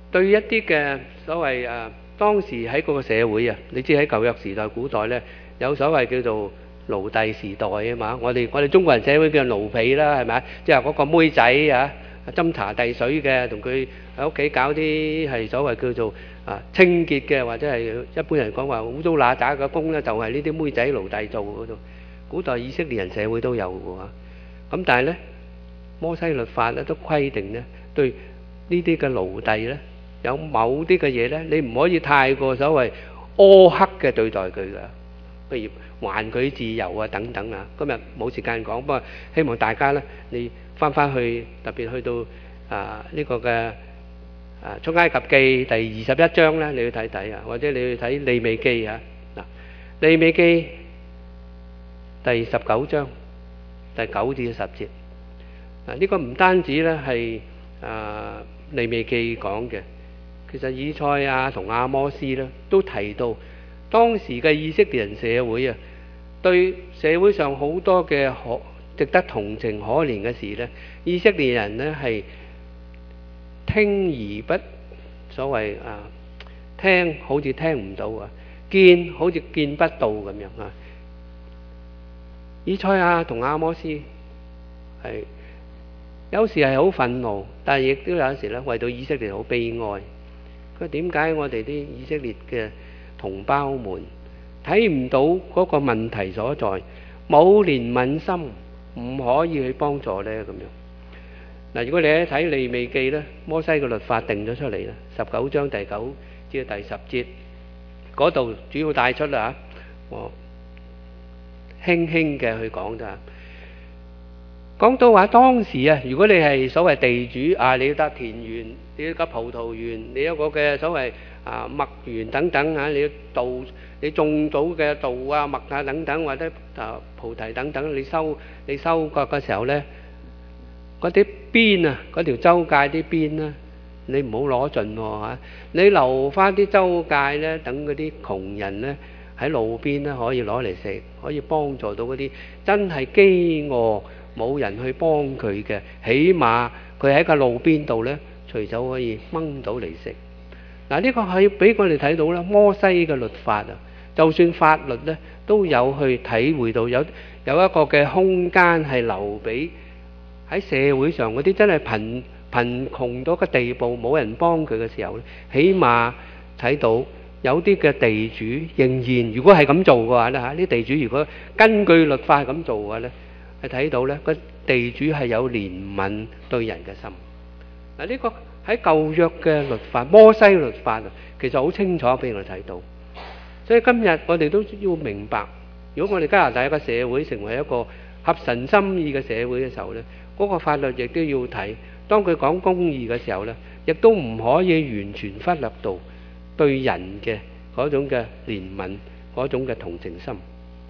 對一啲嘅所謂誒當時喺嗰個社會啊，你知喺舊約時代、古代咧有所謂叫做奴隸時代啊嘛。我哋我哋中國人社會叫奴婢啦，係咪？即係嗰個妹仔啊，斟茶遞水嘅，同佢喺屋企搞啲係所謂叫做啊清潔嘅，或者係一般人講話污糟邋遢嘅工咧，就係呢啲妹仔奴隸做嗰度。古代以色列人社會都有嘅喎。咁但係咧，摩西律法咧都規定咧，對呢啲嘅奴隸咧，有某啲嘅嘢咧，你唔可以太過所謂苛刻嘅對待佢㗎。譬如還佢自由啊等等啊。今日冇時間講，不過希望大家咧，你翻翻去特別去到啊呢個嘅啊出埃及記第二十一章咧，你去睇睇啊，或者你去睇利未記啊。嗱，利未記第十九章第九至十節。嗱，呢個唔單止咧係啊利未記講嘅，其實以賽亞同阿摩司咧都提到當時嘅以色列人社會啊，對社會上好多嘅可值得同情可憐嘅事咧，以色列人咧係聽而不所謂啊，聽好似聽唔到啊，見好似見不到咁樣啊。以賽亞同阿摩司係有時係好憤怒，但係亦都有時咧為到以色列好悲哀。佢點解我哋啲以色列嘅同胞們睇唔到嗰個問題所在，冇憐憫心，唔可以去幫助呢？咁樣嗱，如果你一睇利未記咧，摩西嘅律法定咗出嚟啦，十九章第九至第十節嗰度主要帶出啦嚇，我輕輕嘅去講咋。講到話當時啊，如果你係所謂地主啊，你要得田園，你要得葡萄園，你有個嘅所謂啊麥園等等啊，你要稻，你種到嘅稻啊麥啊等等，或者啊菩提等等，你收你收割嘅時候咧，嗰啲邊啊，嗰條周界啲邊咧，你唔好攞盡喎嚇，你留翻啲周界咧，等嗰啲窮人咧喺路邊咧可以攞嚟食，可以幫助到嗰啲真係飢餓冇人去幫佢嘅，起碼佢喺個路邊度咧，隨手可以掹到嚟食。嗱，呢個係俾我哋睇到啦，摩西嘅律法啊，就算法律咧，都有去體會到有有一個嘅空間係留俾喺社會上嗰啲真係貧貧窮到個地步冇人幫佢嘅時候咧，起碼睇到有啲嘅地主仍然如果係咁做嘅話咧嚇，啲地主如果根據律法咁做嘅話咧，係睇到咧個地主係有憐憫對人嘅心。嗱，呢個喺舊約嘅律法，摩西律法啊，其實好清楚俾我哋睇到。所以今日我哋都要明白，如果我哋加拿大一個社會成為一個合神心意嘅社會嘅時候咧，嗰個法律亦都要睇。當佢講公義嘅時候咧，亦都唔可以完全忽略到對人嘅嗰種嘅憐憫，嗰種嘅同情心。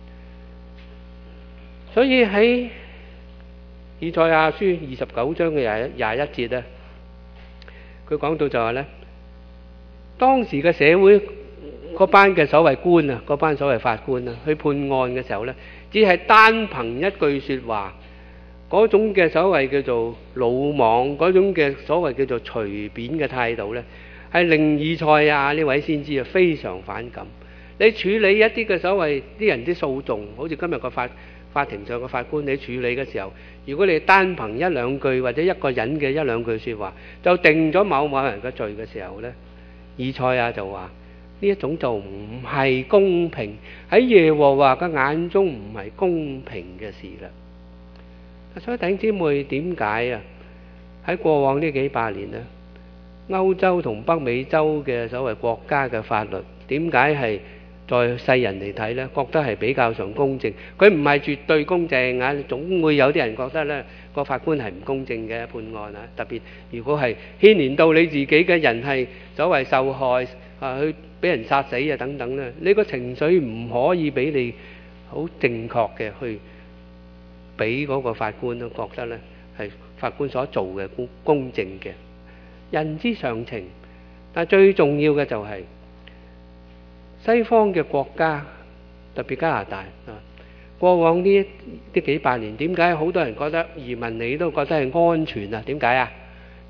所以喺以賽亞書二十九章嘅廿廿一節咧，佢講到就話咧，當時嘅社會嗰班嘅所謂官啊，嗰班所謂法官啊，去判案嘅時候咧，只係單憑一句説話，嗰種嘅所謂叫做魯莽，嗰種嘅所謂叫做隨便嘅態度咧，係令以賽亞呢位先知啊非常反感。你處理一啲嘅所謂啲人啲訴訟，好似今日個法法庭上嘅法官，你處理嘅時候，如果你單憑一兩句或者一個人嘅一兩句説話，就定咗某某人嘅罪嘅時候咧，以賽亞就話呢一種就唔係公平，喺耶和華嘅眼中唔係公平嘅事啦。所以弟兄姊妹，點解啊？喺過往呢幾百年咧，歐洲同北美洲嘅所謂國家嘅法律，點解係在世人嚟睇咧，覺得係比較上公正？佢唔係絕對公正啊，總會有啲人覺得咧個法官係唔公正嘅判案啊。特別如果係牽連到你自己嘅人係所謂受害啊，去俾人殺死啊等等咧，你個情緒唔可以俾你好正確嘅去俾嗰個法官都覺得咧係法官所做嘅公公正嘅，人之常情。但係最重要嘅就係西方嘅國家，特別加拿大啊，過往呢呢幾百年，點解好多人覺得移民你都覺得係安全啊？點解啊？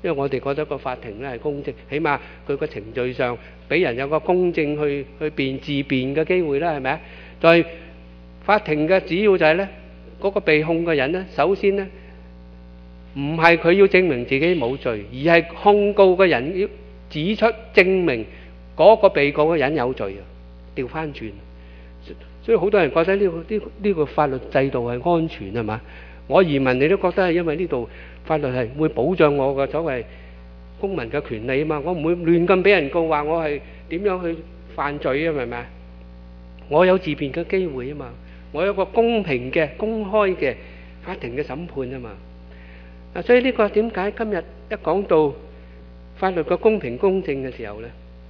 因為我哋覺得個法庭咧係公正，起碼佢個程序上俾人有個公正去去辯自辯嘅機會啦，係咪啊？但係法庭嘅主要就係咧，嗰個被控嘅人咧，首先咧唔係佢要證明自己冇罪，而係控告嘅人要指出證明嗰個被告嘅人有罪啊，調翻轉。所以好多人覺得呢個呢呢個法律制度係安全係嘛？我移民你都覺得係因為呢度法律係會保障我嘅所謂公民嘅權利啊嘛，我唔會亂咁俾人告話我係點樣去犯罪啊，係咪啊？我有自辯嘅機會啊嘛，我有個公平嘅公開嘅法庭嘅審判啊嘛。啊，所以呢個點解今日一講到法律嘅公平公正嘅時候咧，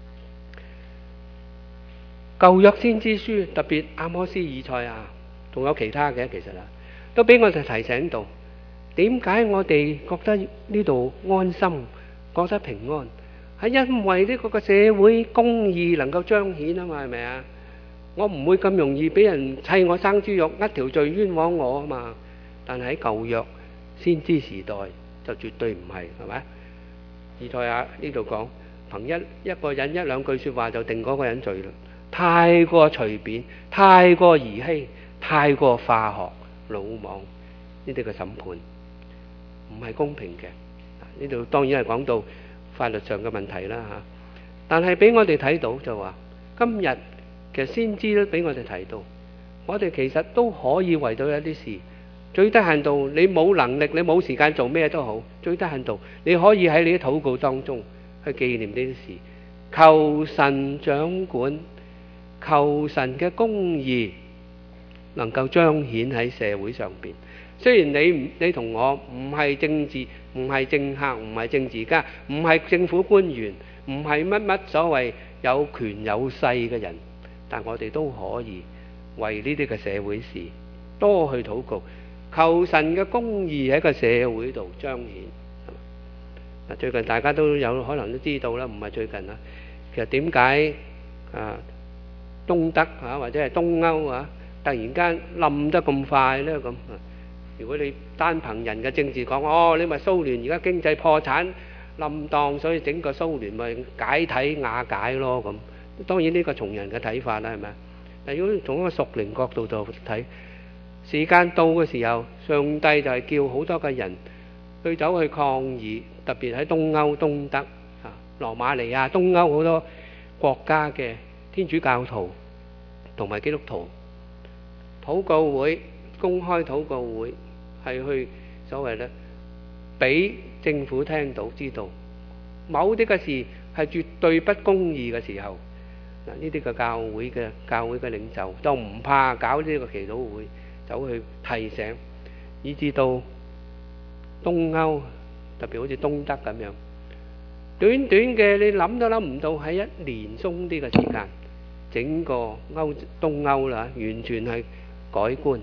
舊約先知書特別阿摩司、以賽亞，仲有其他嘅其實啊，都俾我哋提醒到點解我哋覺得呢度安心，覺得平安，係因為呢個個社會公義能夠彰顯啊嘛，係咪啊？我唔會咁容易俾人砌我生豬肉，呃條罪冤枉我啊嘛。但係喺舊約先知時代就絕對唔係，係咪？以賽亞呢度講，憑一一個人一兩句説話就定嗰個人罪啦，太過隨便，太過兒戲，太過化學魯莽，呢啲嘅審判唔係公平嘅。呢度當然係講到法律上嘅問題啦嚇，但係俾我哋睇到就話，今日其實先知都俾我哋睇到，我哋其實都可以為到一啲事，最低限度你冇能力，你冇時間做咩都好，最低限度你可以喺你啲禱告當中去紀念呢啲事，求神掌管，求神嘅公義能夠彰顯喺社會上邊。雖然你你同我唔係政治，唔係政客，唔係政治家，唔係政府官員，唔係乜乜所謂有權有勢嘅人，但我哋都可以為呢啲嘅社會事多去禱告，求神嘅公義喺個社會度彰顯。最近大家都有可能都知道啦，唔係最近啦。其實點解啊東德啊或者係東歐啊突然間冧得咁快咧？咁如果你單憑人嘅政治講，哦，你咪蘇聯而家經濟破產冧檔，所以整個蘇聯咪解體瓦解咯咁。當然呢個從人嘅睇法啦，係咪？但如果從一個屬靈角度度睇，時間到嘅時候，上帝就係叫好多嘅人去走去抗議，特別喺東歐、東德啊、羅馬尼亞、東歐好多國家嘅天主教徒同埋基督徒禱告會、公開禱告會，係去所謂咧，俾政府聽到知道某啲嘅事係絕對不公義嘅時候，嗱呢啲嘅教會嘅教會嘅領袖就唔怕搞呢個祈禱會，走去提醒，以至到東歐特別好似東德咁樣，短短嘅你諗都諗唔到喺一年鬆啲嘅時間，整個歐東歐啦，完全係改觀。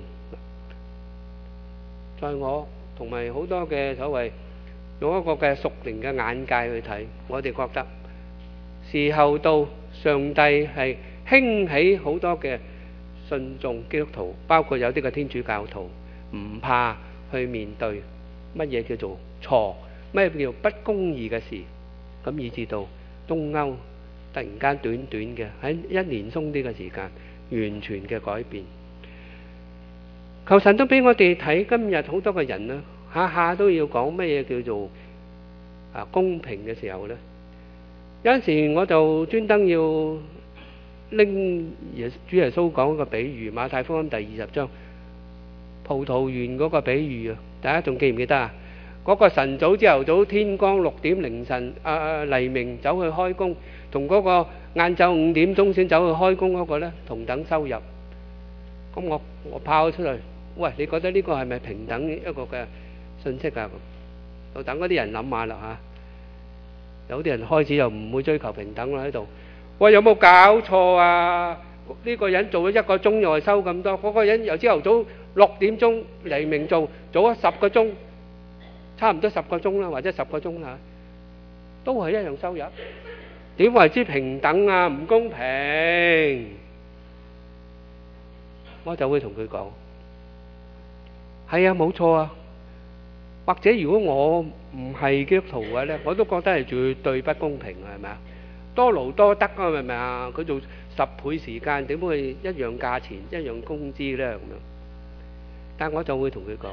在我同埋好多嘅所謂用一個嘅屬靈嘅眼界去睇，我哋覺得時候到，上帝係興起好多嘅信眾基督徒，包括有啲嘅天主教徒，唔怕去面對乜嘢叫做錯，乜嘢叫不公義嘅事，咁以至到東歐突然間短短嘅喺一年鬆啲嘅時間，完全嘅改變。求神都俾我哋睇，今日好多嘅人咧，下下都要講乜嘢叫做啊公平嘅時候咧，有陣時我就專登要拎耶主耶穌講個比喻，馬太福音第二十章葡萄園嗰個比喻啊，大家仲記唔記得啊？嗰個晨早朝頭早天光六點凌晨啊黎明走去開工，同嗰個晏晝五點鐘先走去開工嗰個咧同等收入。咁我我拋出嚟，喂，你覺得呢個係咪平等一個嘅信息啊？就等嗰啲人諗下啦嚇。有啲人開始又唔會追求平等啦喺度。喂，有冇搞錯啊？呢個人做咗一個鐘又係收咁多，嗰個人由朝頭早六點鐘黎明做，做咗十個鐘，差唔多十個鐘啦，或者十個鐘啦，都係一樣收入。點為之平等啊？唔公平！我就會同佢講：係啊，冇錯啊！ 或者如果我唔係基督徒嘅咧，我都覺得係絕對不公平嘅，係咪啊？多勞多得啊，係咪啊？佢做十倍時間，點會一樣價錢、一樣工資咧咁樣？但我就會同佢講，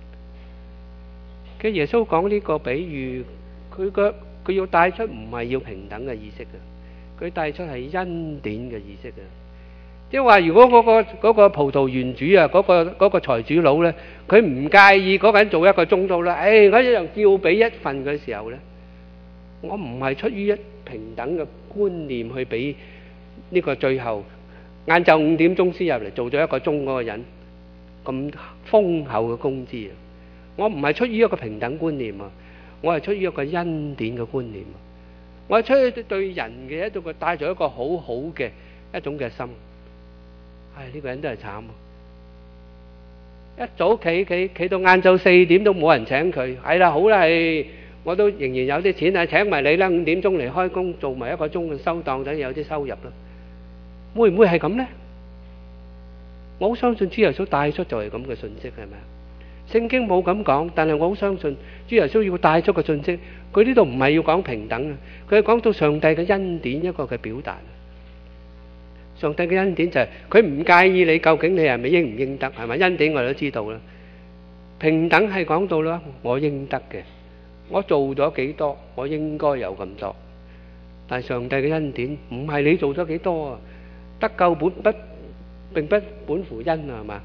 嘅耶穌講呢個比喻，佢個佢要帶出唔係要平等嘅意識嘅，佢帶出係恩典嘅意識嘅。即係話，如果嗰個嗰個葡萄園主啊，嗰個嗰個財主佬咧，佢唔介意嗰個人做一個鐘都啦，誒，我一樣照俾一份嘅時候咧，我唔係出於一平等嘅觀念去俾呢個最後晏晝五點鐘先入嚟做咗一個鐘嗰個人咁豐厚嘅工資啊！我唔係出於一個平等觀念啊，我係出於一個恩典嘅觀念啊！我係出於對人嘅一種嘅帶咗一個好好嘅一種嘅心。唉，呢個人都係慘啊！一早企企企到晏晝四點都冇人請佢，係啦，好啦，係我都仍然有啲錢啊，請埋你啦，五點鐘嚟開工，做埋一個鐘嘅收檔，等有啲收入啦。會唔會係咁呢？我好相信主耶穌帶出就係咁嘅信息，係咪啊？聖經冇咁講，但係我好相信主耶穌要帶出個信息。佢呢度唔係要講平等啊，佢係講到上帝嘅恩典一個嘅表達。上帝嘅恩典就係佢唔介意你究竟你係咪應唔應得，係咪？恩典我哋都知道啦。平等係講到啦，我應得嘅，我做咗幾多，我應該有咁多。但係上帝嘅恩典唔係你做咗幾多啊，得救本不並不本乎恩啊，係嘛？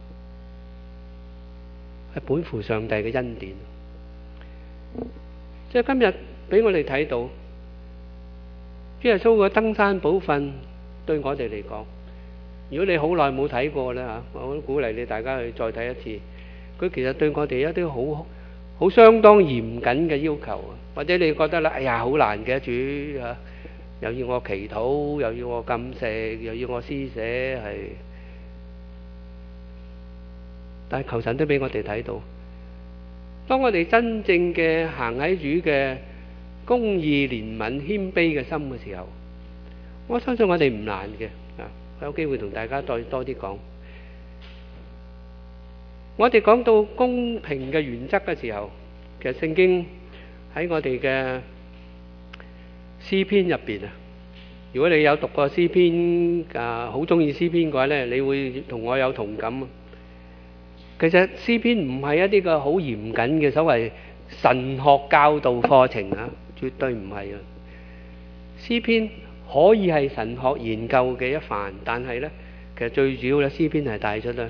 係本乎上帝嘅恩典。即係今日俾我哋睇到，主耶穌嘅登山寶訓。對我哋嚟講，如果你好耐冇睇過咧嚇，我都鼓勵你大家去再睇一次。佢其實對我哋一啲好好相當嚴謹嘅要求啊，或者你覺得啦，哎呀好難嘅主嚇，又要我祈禱，又要我禁食，又要我施捨，係。但係求神都俾我哋睇到，當我哋真正嘅行喺主嘅公義、憐憫、謙卑嘅心嘅時候，我相信我哋唔難嘅，啊，有機會同大家再多啲講。我哋講到公平嘅原則嘅時候，其實聖經喺我哋嘅詩篇入邊啊，如果你有讀過詩篇啊，好中意詩篇嘅話咧，你會同我有同感啊。其實詩篇唔係一啲個好嚴謹嘅所謂神學教導課程啊，絕對唔係啊。詩篇可以係神學研究嘅一範，但係呢，其實最主要咧，詩篇係帶出咧，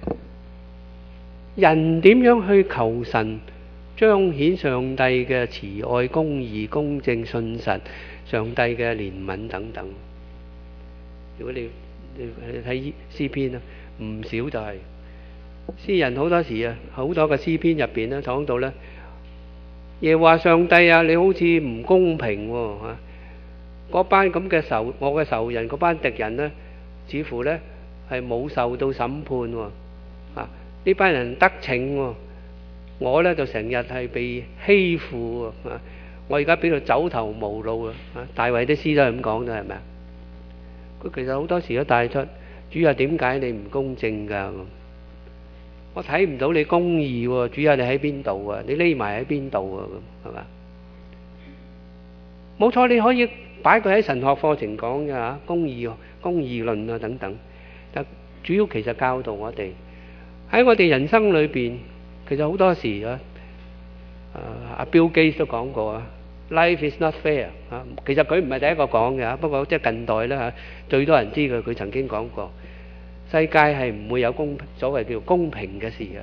人點樣去求神彰顯上帝嘅慈愛、公義、公正、信實，上帝嘅憐憫等等。如果你你睇詩篇啊，唔少就係、是、詩人好多時啊，好多嘅詩篇入邊咧講到咧，耶和華上帝啊，你好似唔公平喎嚇。嗰班咁嘅仇，我嘅仇人，嗰班敵人呢，似乎呢係冇受到審判喎。啊，呢班人得逞喎，我呢就成日係被欺負喎。啊，我而家俾到走投無路啊！啊，大衛啲詩都係咁講嘅，係咪啊？佢其實好多時都帶出，主啊，點解你唔公正㗎？我睇唔到你公義喎，主啊，你喺邊度啊？你匿埋喺邊度啊？咁係嘛？冇錯，你可以擺佢喺神學課程講嘅嚇，公義、公義論啊等等。但主要其實教導我哋喺我哋人生裏邊，其實好多時啊，阿 Bill Gates 都講過啊 ，Life is not fair 啊。其實佢唔係第一個講嘅，不過即係近代咧嚇，最多人知佢，佢曾經講過，世界係唔會有公所謂叫公平嘅事嘅，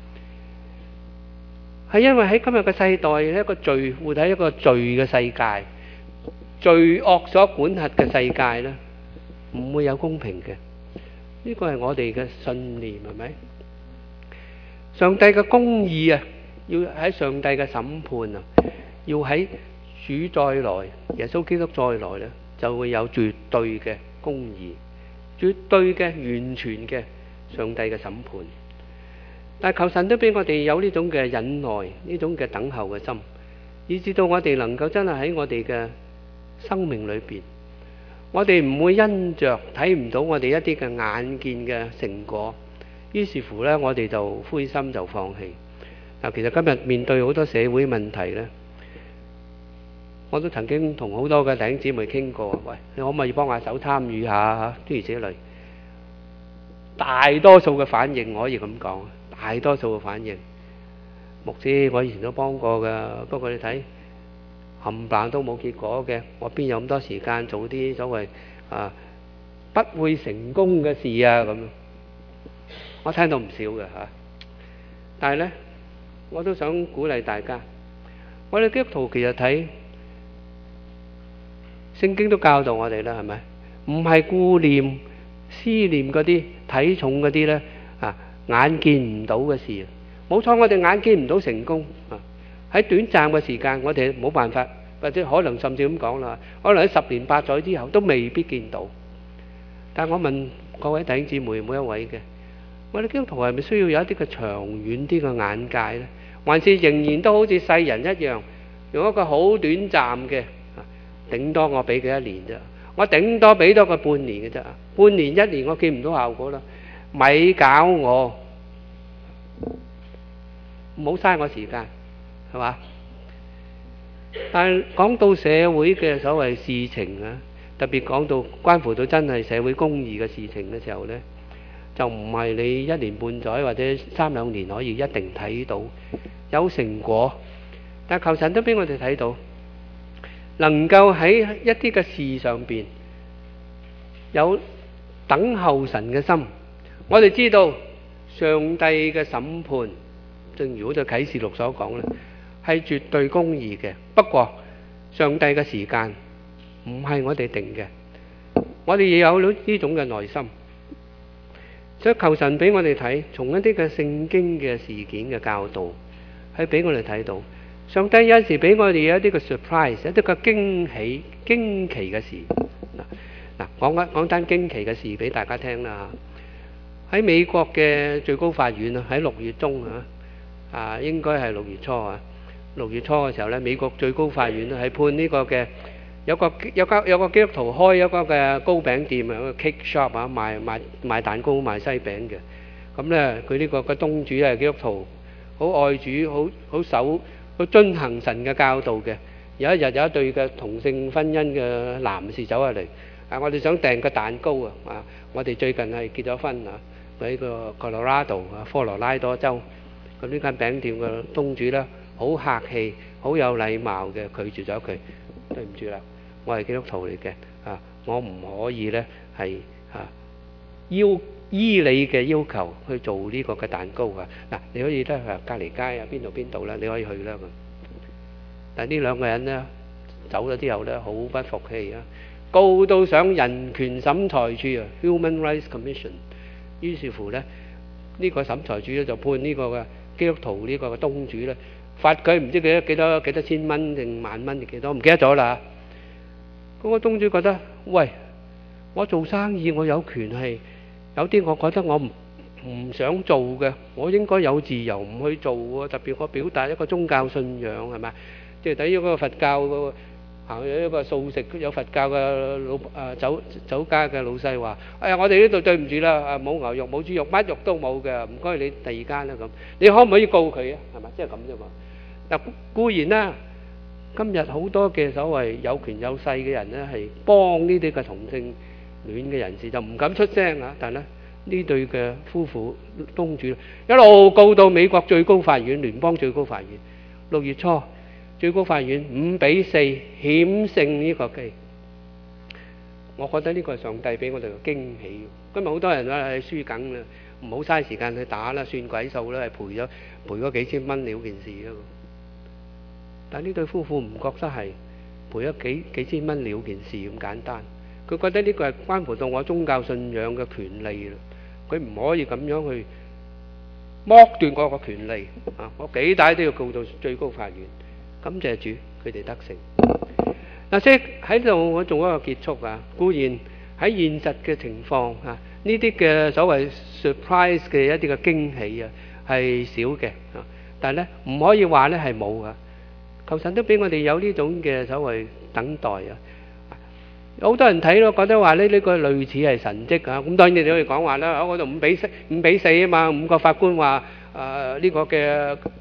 係因為喺今日嘅世代，一個罪活喺一個罪嘅世界。罪惡所管轄嘅世界呢，唔會有公平嘅。呢個係我哋嘅信念，係咪？上帝嘅公義啊，要喺上帝嘅審判啊，要喺主再來，耶穌基督再來呢，就會有絕對嘅公義，絕對嘅完全嘅上帝嘅審判。但係求神都俾我哋有呢種嘅忍耐，呢種嘅等候嘅心，以至到我哋能夠真係喺我哋嘅生命裏邊，我哋唔會因着睇唔到我哋一啲嘅眼見嘅成果，於是乎呢，我哋就灰心就放棄。 嗱，其實今日面對好多社會問題咧，我都曾經同好多嘅弟兄姊妹傾過，喂，你可唔可以幫下手參與下嚇？諸如此類。大多數嘅反應我可以咁講，大多數嘅反應，牧師我以前都幫過㗎，不過你睇冚唪唥都冇結果嘅，我邊有咁多時間做啲所謂啊不會成功嘅事啊咁。我聽到唔少嘅嚇，但係咧我都想鼓勵大家，我哋基督徒其實睇聖經都教導我哋啦，係咪？唔係顧念思念嗰啲睇重嗰啲咧啊，眼見唔到嘅事。冇錯，我哋眼見唔到成功啊，喺短暫嘅時間，我哋冇辦法，或者可能甚至咁講啦，可能喺十年八載之後都未必見到。但係我問各位弟兄姊妹每一位嘅，我哋基督徒係咪需要有一啲嘅長遠啲嘅眼界咧？還是仍然都好似世人一樣，用一個好短暫嘅，頂多我俾佢一年啫，我頂多俾多佢半年嘅啫，半年一年我見唔到效果啦，咪搞我，唔好嘥我時間，係嘛？但係講到社會嘅所謂事情啊，特別講到關乎到真係社會公義嘅事情嘅時候咧，就唔係你一年半載或者三兩年可以一定睇到有成果，但求神都俾我哋睇到，能夠喺一啲嘅事上邊有等候神嘅心。我哋知道上帝嘅審判，正如好似啟示錄所講咧，係絕對公義嘅。不過上帝嘅時間唔係我哋定嘅，我哋亦有呢種嘅耐心。所以求神俾我哋睇，從一啲嘅聖經嘅事件嘅教導，係俾我哋睇到，上帝有時俾我哋有一啲嘅 surprise， 一啲嘅驚喜、驚奇嘅事。嗱嗱，講一講單驚奇嘅事俾大家聽啦。喺美國嘅最高法院啊，喺六月中啊，啊應該係六月初啊，六月初嘅時候咧，美國最高法院咧係判呢個嘅。有個有間有個基督徒開一個嘅糕餅店啊，個 cake shop 啊，賣賣賣蛋糕賣西餅嘅。咁咧佢呢個個東主係基督徒，好愛主，好好守好遵行神嘅教導嘅。有一日有一對嘅同性婚姻嘅男士走入嚟，啊我哋想訂個蛋糕啊，啊我哋最近係結咗婚啊，喺個 Colorado 啊科羅拉多州。咁呢間餅店嘅東主咧好客氣，好有禮貌嘅拒絕咗佢，對唔住啦。我係基督徒嚟嘅，啊，我唔可以咧係啊要依你嘅要求去做呢個嘅蛋糕啊！嗱，你可以咧去隔離街啊，邊度邊度咧，你可以去啦咁。但係呢兩個人咧走咗之後咧，好不服氣啊，告到上人權審裁處啊 （Human Rights Commission）。於是乎咧，呢個審裁處咧就判呢個嘅基督徒呢個嘅東主咧，罰佢唔知幾多幾多幾多千蚊定萬蚊定幾多，唔記得咗啦。嗰個東主覺得，喂，我做生意我有權係有啲我覺得我唔唔想做嘅，我應該有自由唔去做喎。特別我表達一個宗教信仰係咪？即係等於嗰個佛教個行有一個素食有佛教嘅老啊酒酒家嘅老細話：哎呀，我哋呢度對唔住啦，啊冇牛肉冇豬肉，乜肉都冇嘅，唔該你第二間啦咁。你可唔可以告佢啊？係咪？即係咁啫嘛。嗱固然啦。今日好多嘅所謂有權有勢嘅人咧，係幫呢啲嘅同性戀嘅人士，就唔敢出聲啊！但係咧呢對嘅夫婦東主一路告到美國最高法院、聯邦最高法院。六月初最高法院五比四險勝呢個機，我覺得呢個係上帝俾我哋嘅驚喜。今日好多人咧係輸緊啦，唔好嘥時間去打啦，算鬼數啦，係賠咗賠嗰幾千蚊了件事咯。但呢對夫婦唔覺得係賠咗幾幾千蚊了件事咁簡單，佢覺得呢個係關乎到我宗教信仰嘅權利啦，佢唔可以咁樣去剝奪我個權利啊！我幾大都要告到最高法院。感謝主，佢哋得勝。嗱，即係喺度我做一個結束啊。固然喺現實嘅情況啊，呢啲嘅所謂 surprise 嘅一啲嘅驚喜啊係少嘅啊，但係咧唔可以話咧係冇噶。求神都俾我哋有呢種嘅所謂等待啊！好多人睇咯，覺得話咧呢個類似係神蹟啊！咁當然你哋可以講話啦，喺嗰度五比四五比四啊嘛，五個法官話誒呢個嘅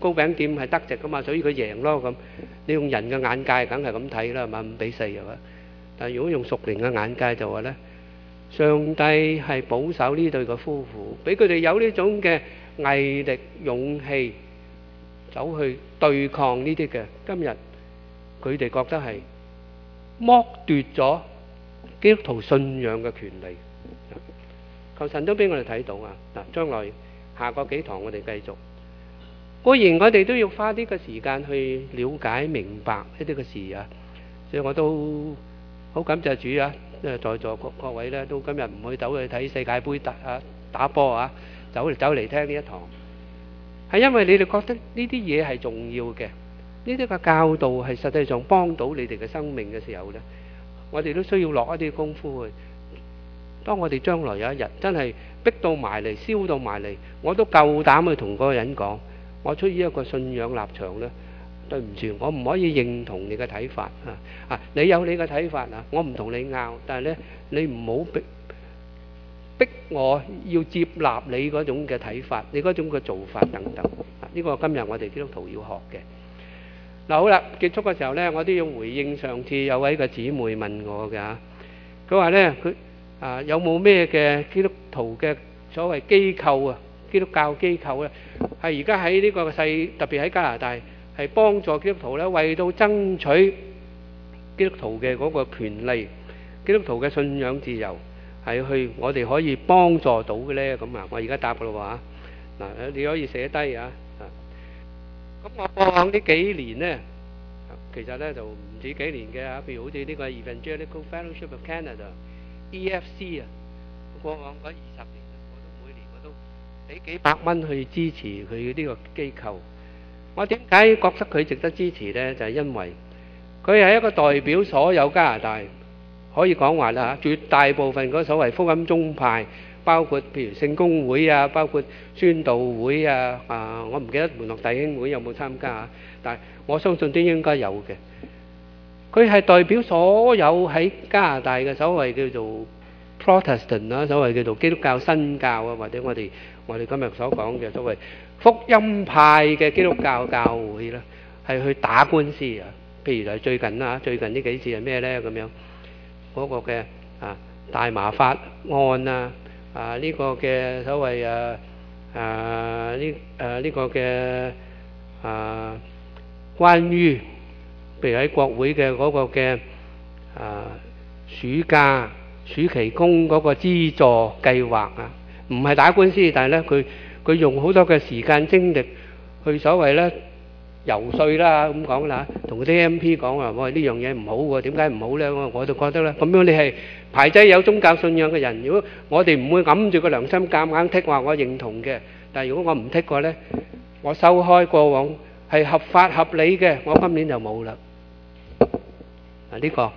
糕餅店係得值㗎嘛，所以佢贏咯咁。你用人嘅眼界梗係咁睇啦，係嘛？五比四係嘛？但係如果用屬靈嘅眼界就話咧，上帝係保守呢對嘅夫婦，俾佢哋有呢種嘅毅力、勇氣，走去對抗呢啲嘅。今日佢哋覺得係剝奪咗基督徒信仰嘅權利。求神都俾我哋睇到啊！嗱，將來下個幾堂我哋繼續。固然我哋都要花啲嘅時間去了解明白一啲嘅事啊，所以我都好感謝主啊！即係在座各各位咧，都今日唔去走去睇世界盃打啊打波啊，走嚟走嚟聽呢一堂，係因為你哋覺得呢啲嘢係重要嘅，呢啲嘅教導係實際上幫到你哋嘅生命嘅時候咧，我哋都需要落一啲功夫去。當我哋將來有一日真係逼到埋嚟、燒到埋嚟，我都夠膽去同嗰個人講，我出於一個信仰立場咧，對唔住，我唔可以認同你嘅睇法啊！啊，你有你嘅睇法啊，我唔同你拗，但係咧，你唔好逼逼我要接納你嗰種嘅睇法，你嗰種嘅做法等等。啊，呢個今日我哋基督徒要學嘅。嗱，好啦，結束嘅時候咧，我都要回應上次有位嘅姊妹問我嘅嚇，佢話咧佢。啊，有冇咩嘅基督徒嘅所謂機構啊？基督教機構咧，係而家喺呢個世，特別喺加拿大，係幫助基督徒咧，為到爭取基督徒嘅嗰個權利、基督徒嘅信仰自由，係去我哋可以幫助到嘅咧。咁啊，我而家答嘅咯喎。嗱，你可以寫低啊。咁我過往呢幾年咧，其實咧就唔止幾年嘅嚇，譬如好似呢個 Evangelical Fellowship of Canada。E F C 啊，過往嗰二十年，我都每年我都俾幾百蚊去支持佢呢個機構。我點解覺得佢值得支持呢？就係因為佢係一個代表所有加拿大，可以講話啦嚇，絕大部分嗰所謂福音宗派，包括譬如聖公會啊，包括宣道會啊，啊，我唔記得門諾弟兄會有冇參加啊，但係我相信都應該有嘅。佢係代表所有喺加拿大嘅所謂叫做 Protestant 啦，所謂叫做基督教新教啊，或者我哋我哋今日所講嘅所謂福音派嘅基督教教會啦，係去打官司啊。譬如就係最近啦，最近呢幾次係咩咧咁樣？嗰個嘅啊大麻法案啊，啊呢個嘅所謂啊啊呢誒呢個嘅啊關於。譬如喺國會嘅嗰個嘅啊暑假暑期工嗰個資助計劃啊，唔係打官司，但係咧佢佢用好多嘅時間精力去所謂咧遊說啦咁講啦，同啲 M P 講話，我話呢樣嘢唔好喎，點解唔好咧？我我就覺得咧，咁樣你係排擠有宗教信仰嘅人。如果我哋唔會揞住個良心夾硬剔話我認同嘅，但係如果我唔剔過咧，我收開過往係合法合理嘅，我今年就冇啦。啊！呢個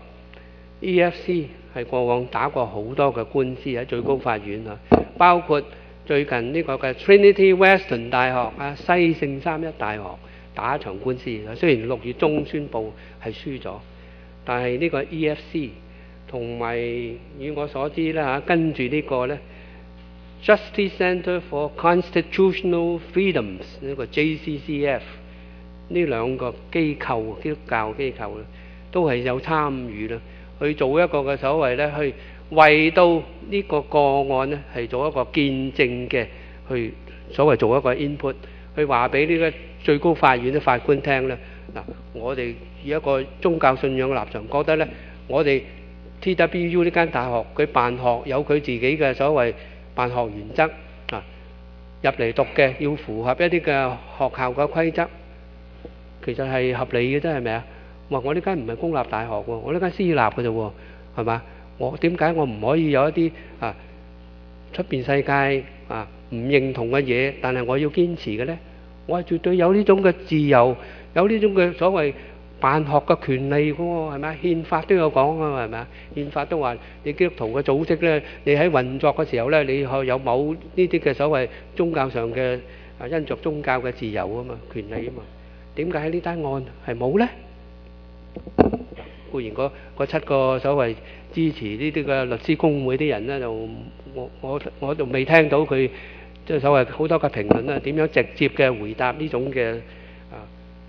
E F C 係過往打過好多嘅官司喺最高法院啊，包括最近呢個嘅 Trinity Western 大學啊、西聖三一大學打一場官司。雖然六月中宣佈係輸咗，但係呢個 E F C 同埋以我所知啦嚇，跟住呢個咧 Justice Centre for Constitutional Freedoms 呢個 J C C F 呢兩個機構基督教機構咧，都係有參與啦，去做一個嘅所謂咧，去為到呢個個案咧係做一個見證嘅，去所謂做一個 input，去話俾呢個最高法院嘅法官聽咧。嗱，我哋以一個宗教信仰嘅立場，覺得咧，我哋 T W U 呢間大學佢辦學有佢自己嘅所謂辦學原則啊，入嚟讀嘅要符合一啲嘅學校嘅規則，其實係合理嘅啫，係咪啊？話我呢間唔係公立大學喎，我呢間私立嘅啫喎，係嘛？我點解我唔可以有一啲啊出邊世界啊唔認同嘅嘢，但係我要堅持嘅咧？我係絕對有呢種嘅自由，有呢種嘅所謂辦學嘅權利嘅喎，係咪？憲法都有講啊，係咪啊？憲法都話你基督徒嘅組織咧，你喺運作嘅時候咧，你有某呢啲嘅所謂宗教上嘅啊因着宗教嘅自由啊嘛，權利啊嘛。點解喺呢單案係冇咧？固然嗰嗰七個所謂支持呢啲嘅律師公會啲人咧，就我我我就未聽到佢即係所謂好多嘅評論啦，點樣直接嘅回答呢種嘅啊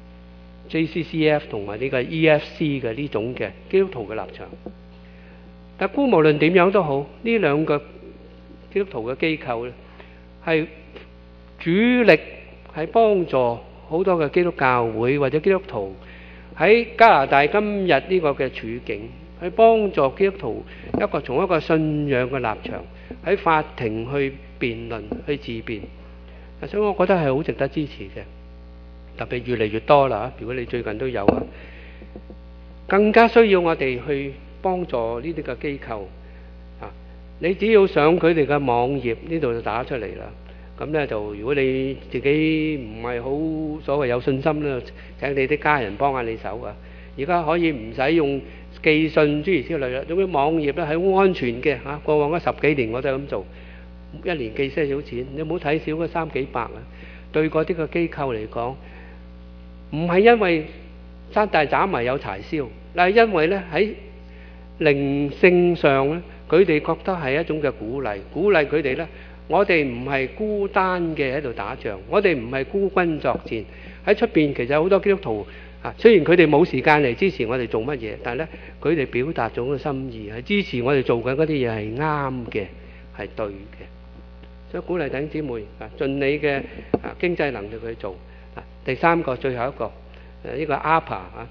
J C C F 同埋呢個 E F C 嘅呢種嘅基督徒嘅立場。但係無論點樣都好，呢兩個基督徒嘅機構咧，係主力係幫助好多嘅基督教會或者基督徒喺加拿大今日呢個嘅處境，去幫助基督徒一個從一個信仰嘅立場喺法庭去辯論去自辯，所以我覺得係好值得支持嘅。特別越嚟越多啦，如果你最近都有啊，更加需要我哋去幫助呢啲嘅機構啊！你只要上佢哋嘅網頁呢度就打出嚟啦。咁咧就如果你自己唔係好所謂有信心咧，請你啲家人幫下你手啊！而家可以唔使用寄信諸如此類啦，總之網頁咧係好安全嘅嚇。過往嗰十幾年我都係咁做，一年寄些少錢，你唔好睇少嗰三幾百啊！對嗰啲嘅機構嚟講，唔係因為山大斬埋有柴燒，但係因為咧喺靈性上咧，佢哋覺得係一種嘅鼓勵，鼓勵佢哋咧。我哋唔係孤單嘅喺度打仗，我哋唔係孤軍作戰。喺出邊其實好多基督徒啊，雖然佢哋冇時間嚟支持我哋做乜嘢，但係咧佢哋表達咗個心意，係支持我哋做緊嗰啲嘢係啱嘅，係對嘅。所以鼓勵弟兄姊妹啊，盡你嘅啊經濟能力去做。啊，第三個最後一個誒呢個 A P A 啊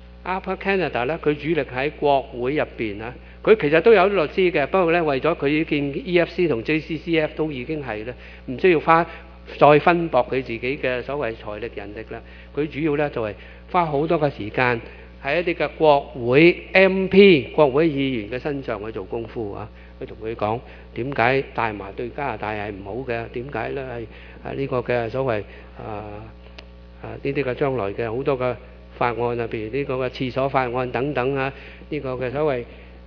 A P A Canada 咧，佢主力喺國會入邊啊。佢其實都有啲律師嘅，不過咧為咗佢見 E F C 同 J C C F 都已經係咧，唔需要花再分薄佢自己嘅所謂財力人力啦。佢主要咧就係花好多嘅時間喺一啲嘅國會 M P 國會議員嘅身上去做功夫啊。去同佢講點解大麻對加拿大係唔好嘅，點解咧係啊呢個嘅所謂啊啊呢啲嘅將來嘅好多嘅法案啊，譬如呢個嘅廁所法案等等啊，呢個嘅所謂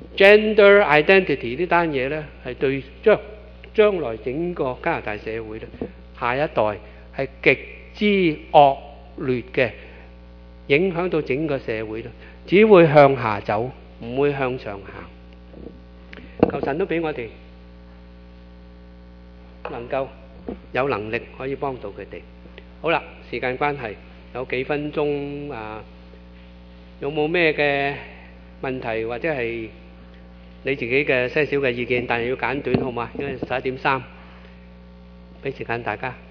Gender identity 呢單嘢呢，係對將將來整個加拿大社會咧，下一代係極之惡劣嘅，影響到整個社會咧，只會向下走，唔會向上行。求神都俾我哋能夠有能力可以幫到佢哋。好啦，時間關係，有幾分鐘啊，有冇咩嘅問題或者係你自己嘅些少嘅意見，但係要簡短好嘛？因為十一點三，俾時間大家。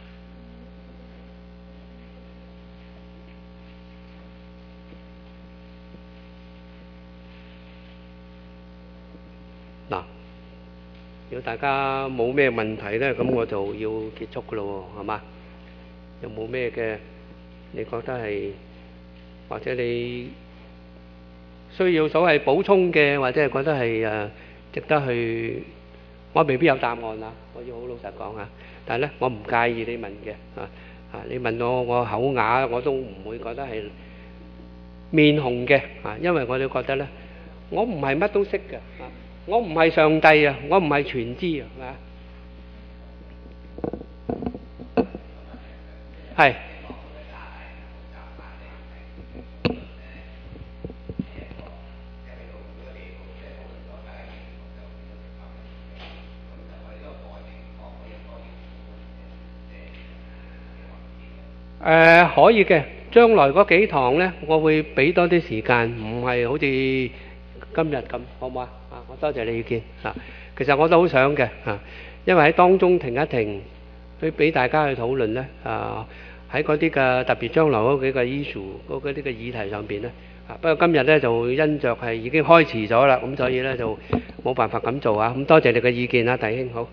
嗱，如果大家冇咩問題咧，咁我就要結束噶咯喎，係嘛？有冇咩嘅？你覺得係或者你需要所謂補充嘅，或者係覺得係誒值得去，我未必有答案啊！我要好老實講啊，但係咧，我唔介意你問嘅啊啊！你問我我口啞，我都唔會覺得係面紅嘅啊，因為我哋覺得咧，我唔係乜都識嘅啊，我唔係上帝啊，我唔係全知啊，係。誒、呃、可以嘅，將來嗰幾堂呢，我會俾多啲時間，唔係好似今日咁，好唔好啊？啊，我多謝你意見啊。其實我都好想嘅啊，因為喺當中停一停，去俾大家去討論呢。啊，喺嗰啲嘅特別將來嗰幾個 issue 嗰啲嘅議題上邊呢。啊，不過今日呢，就因着係已經開遲咗啦，咁所以呢，就冇辦法咁做啊。咁多謝你嘅意見啦，弟兄好。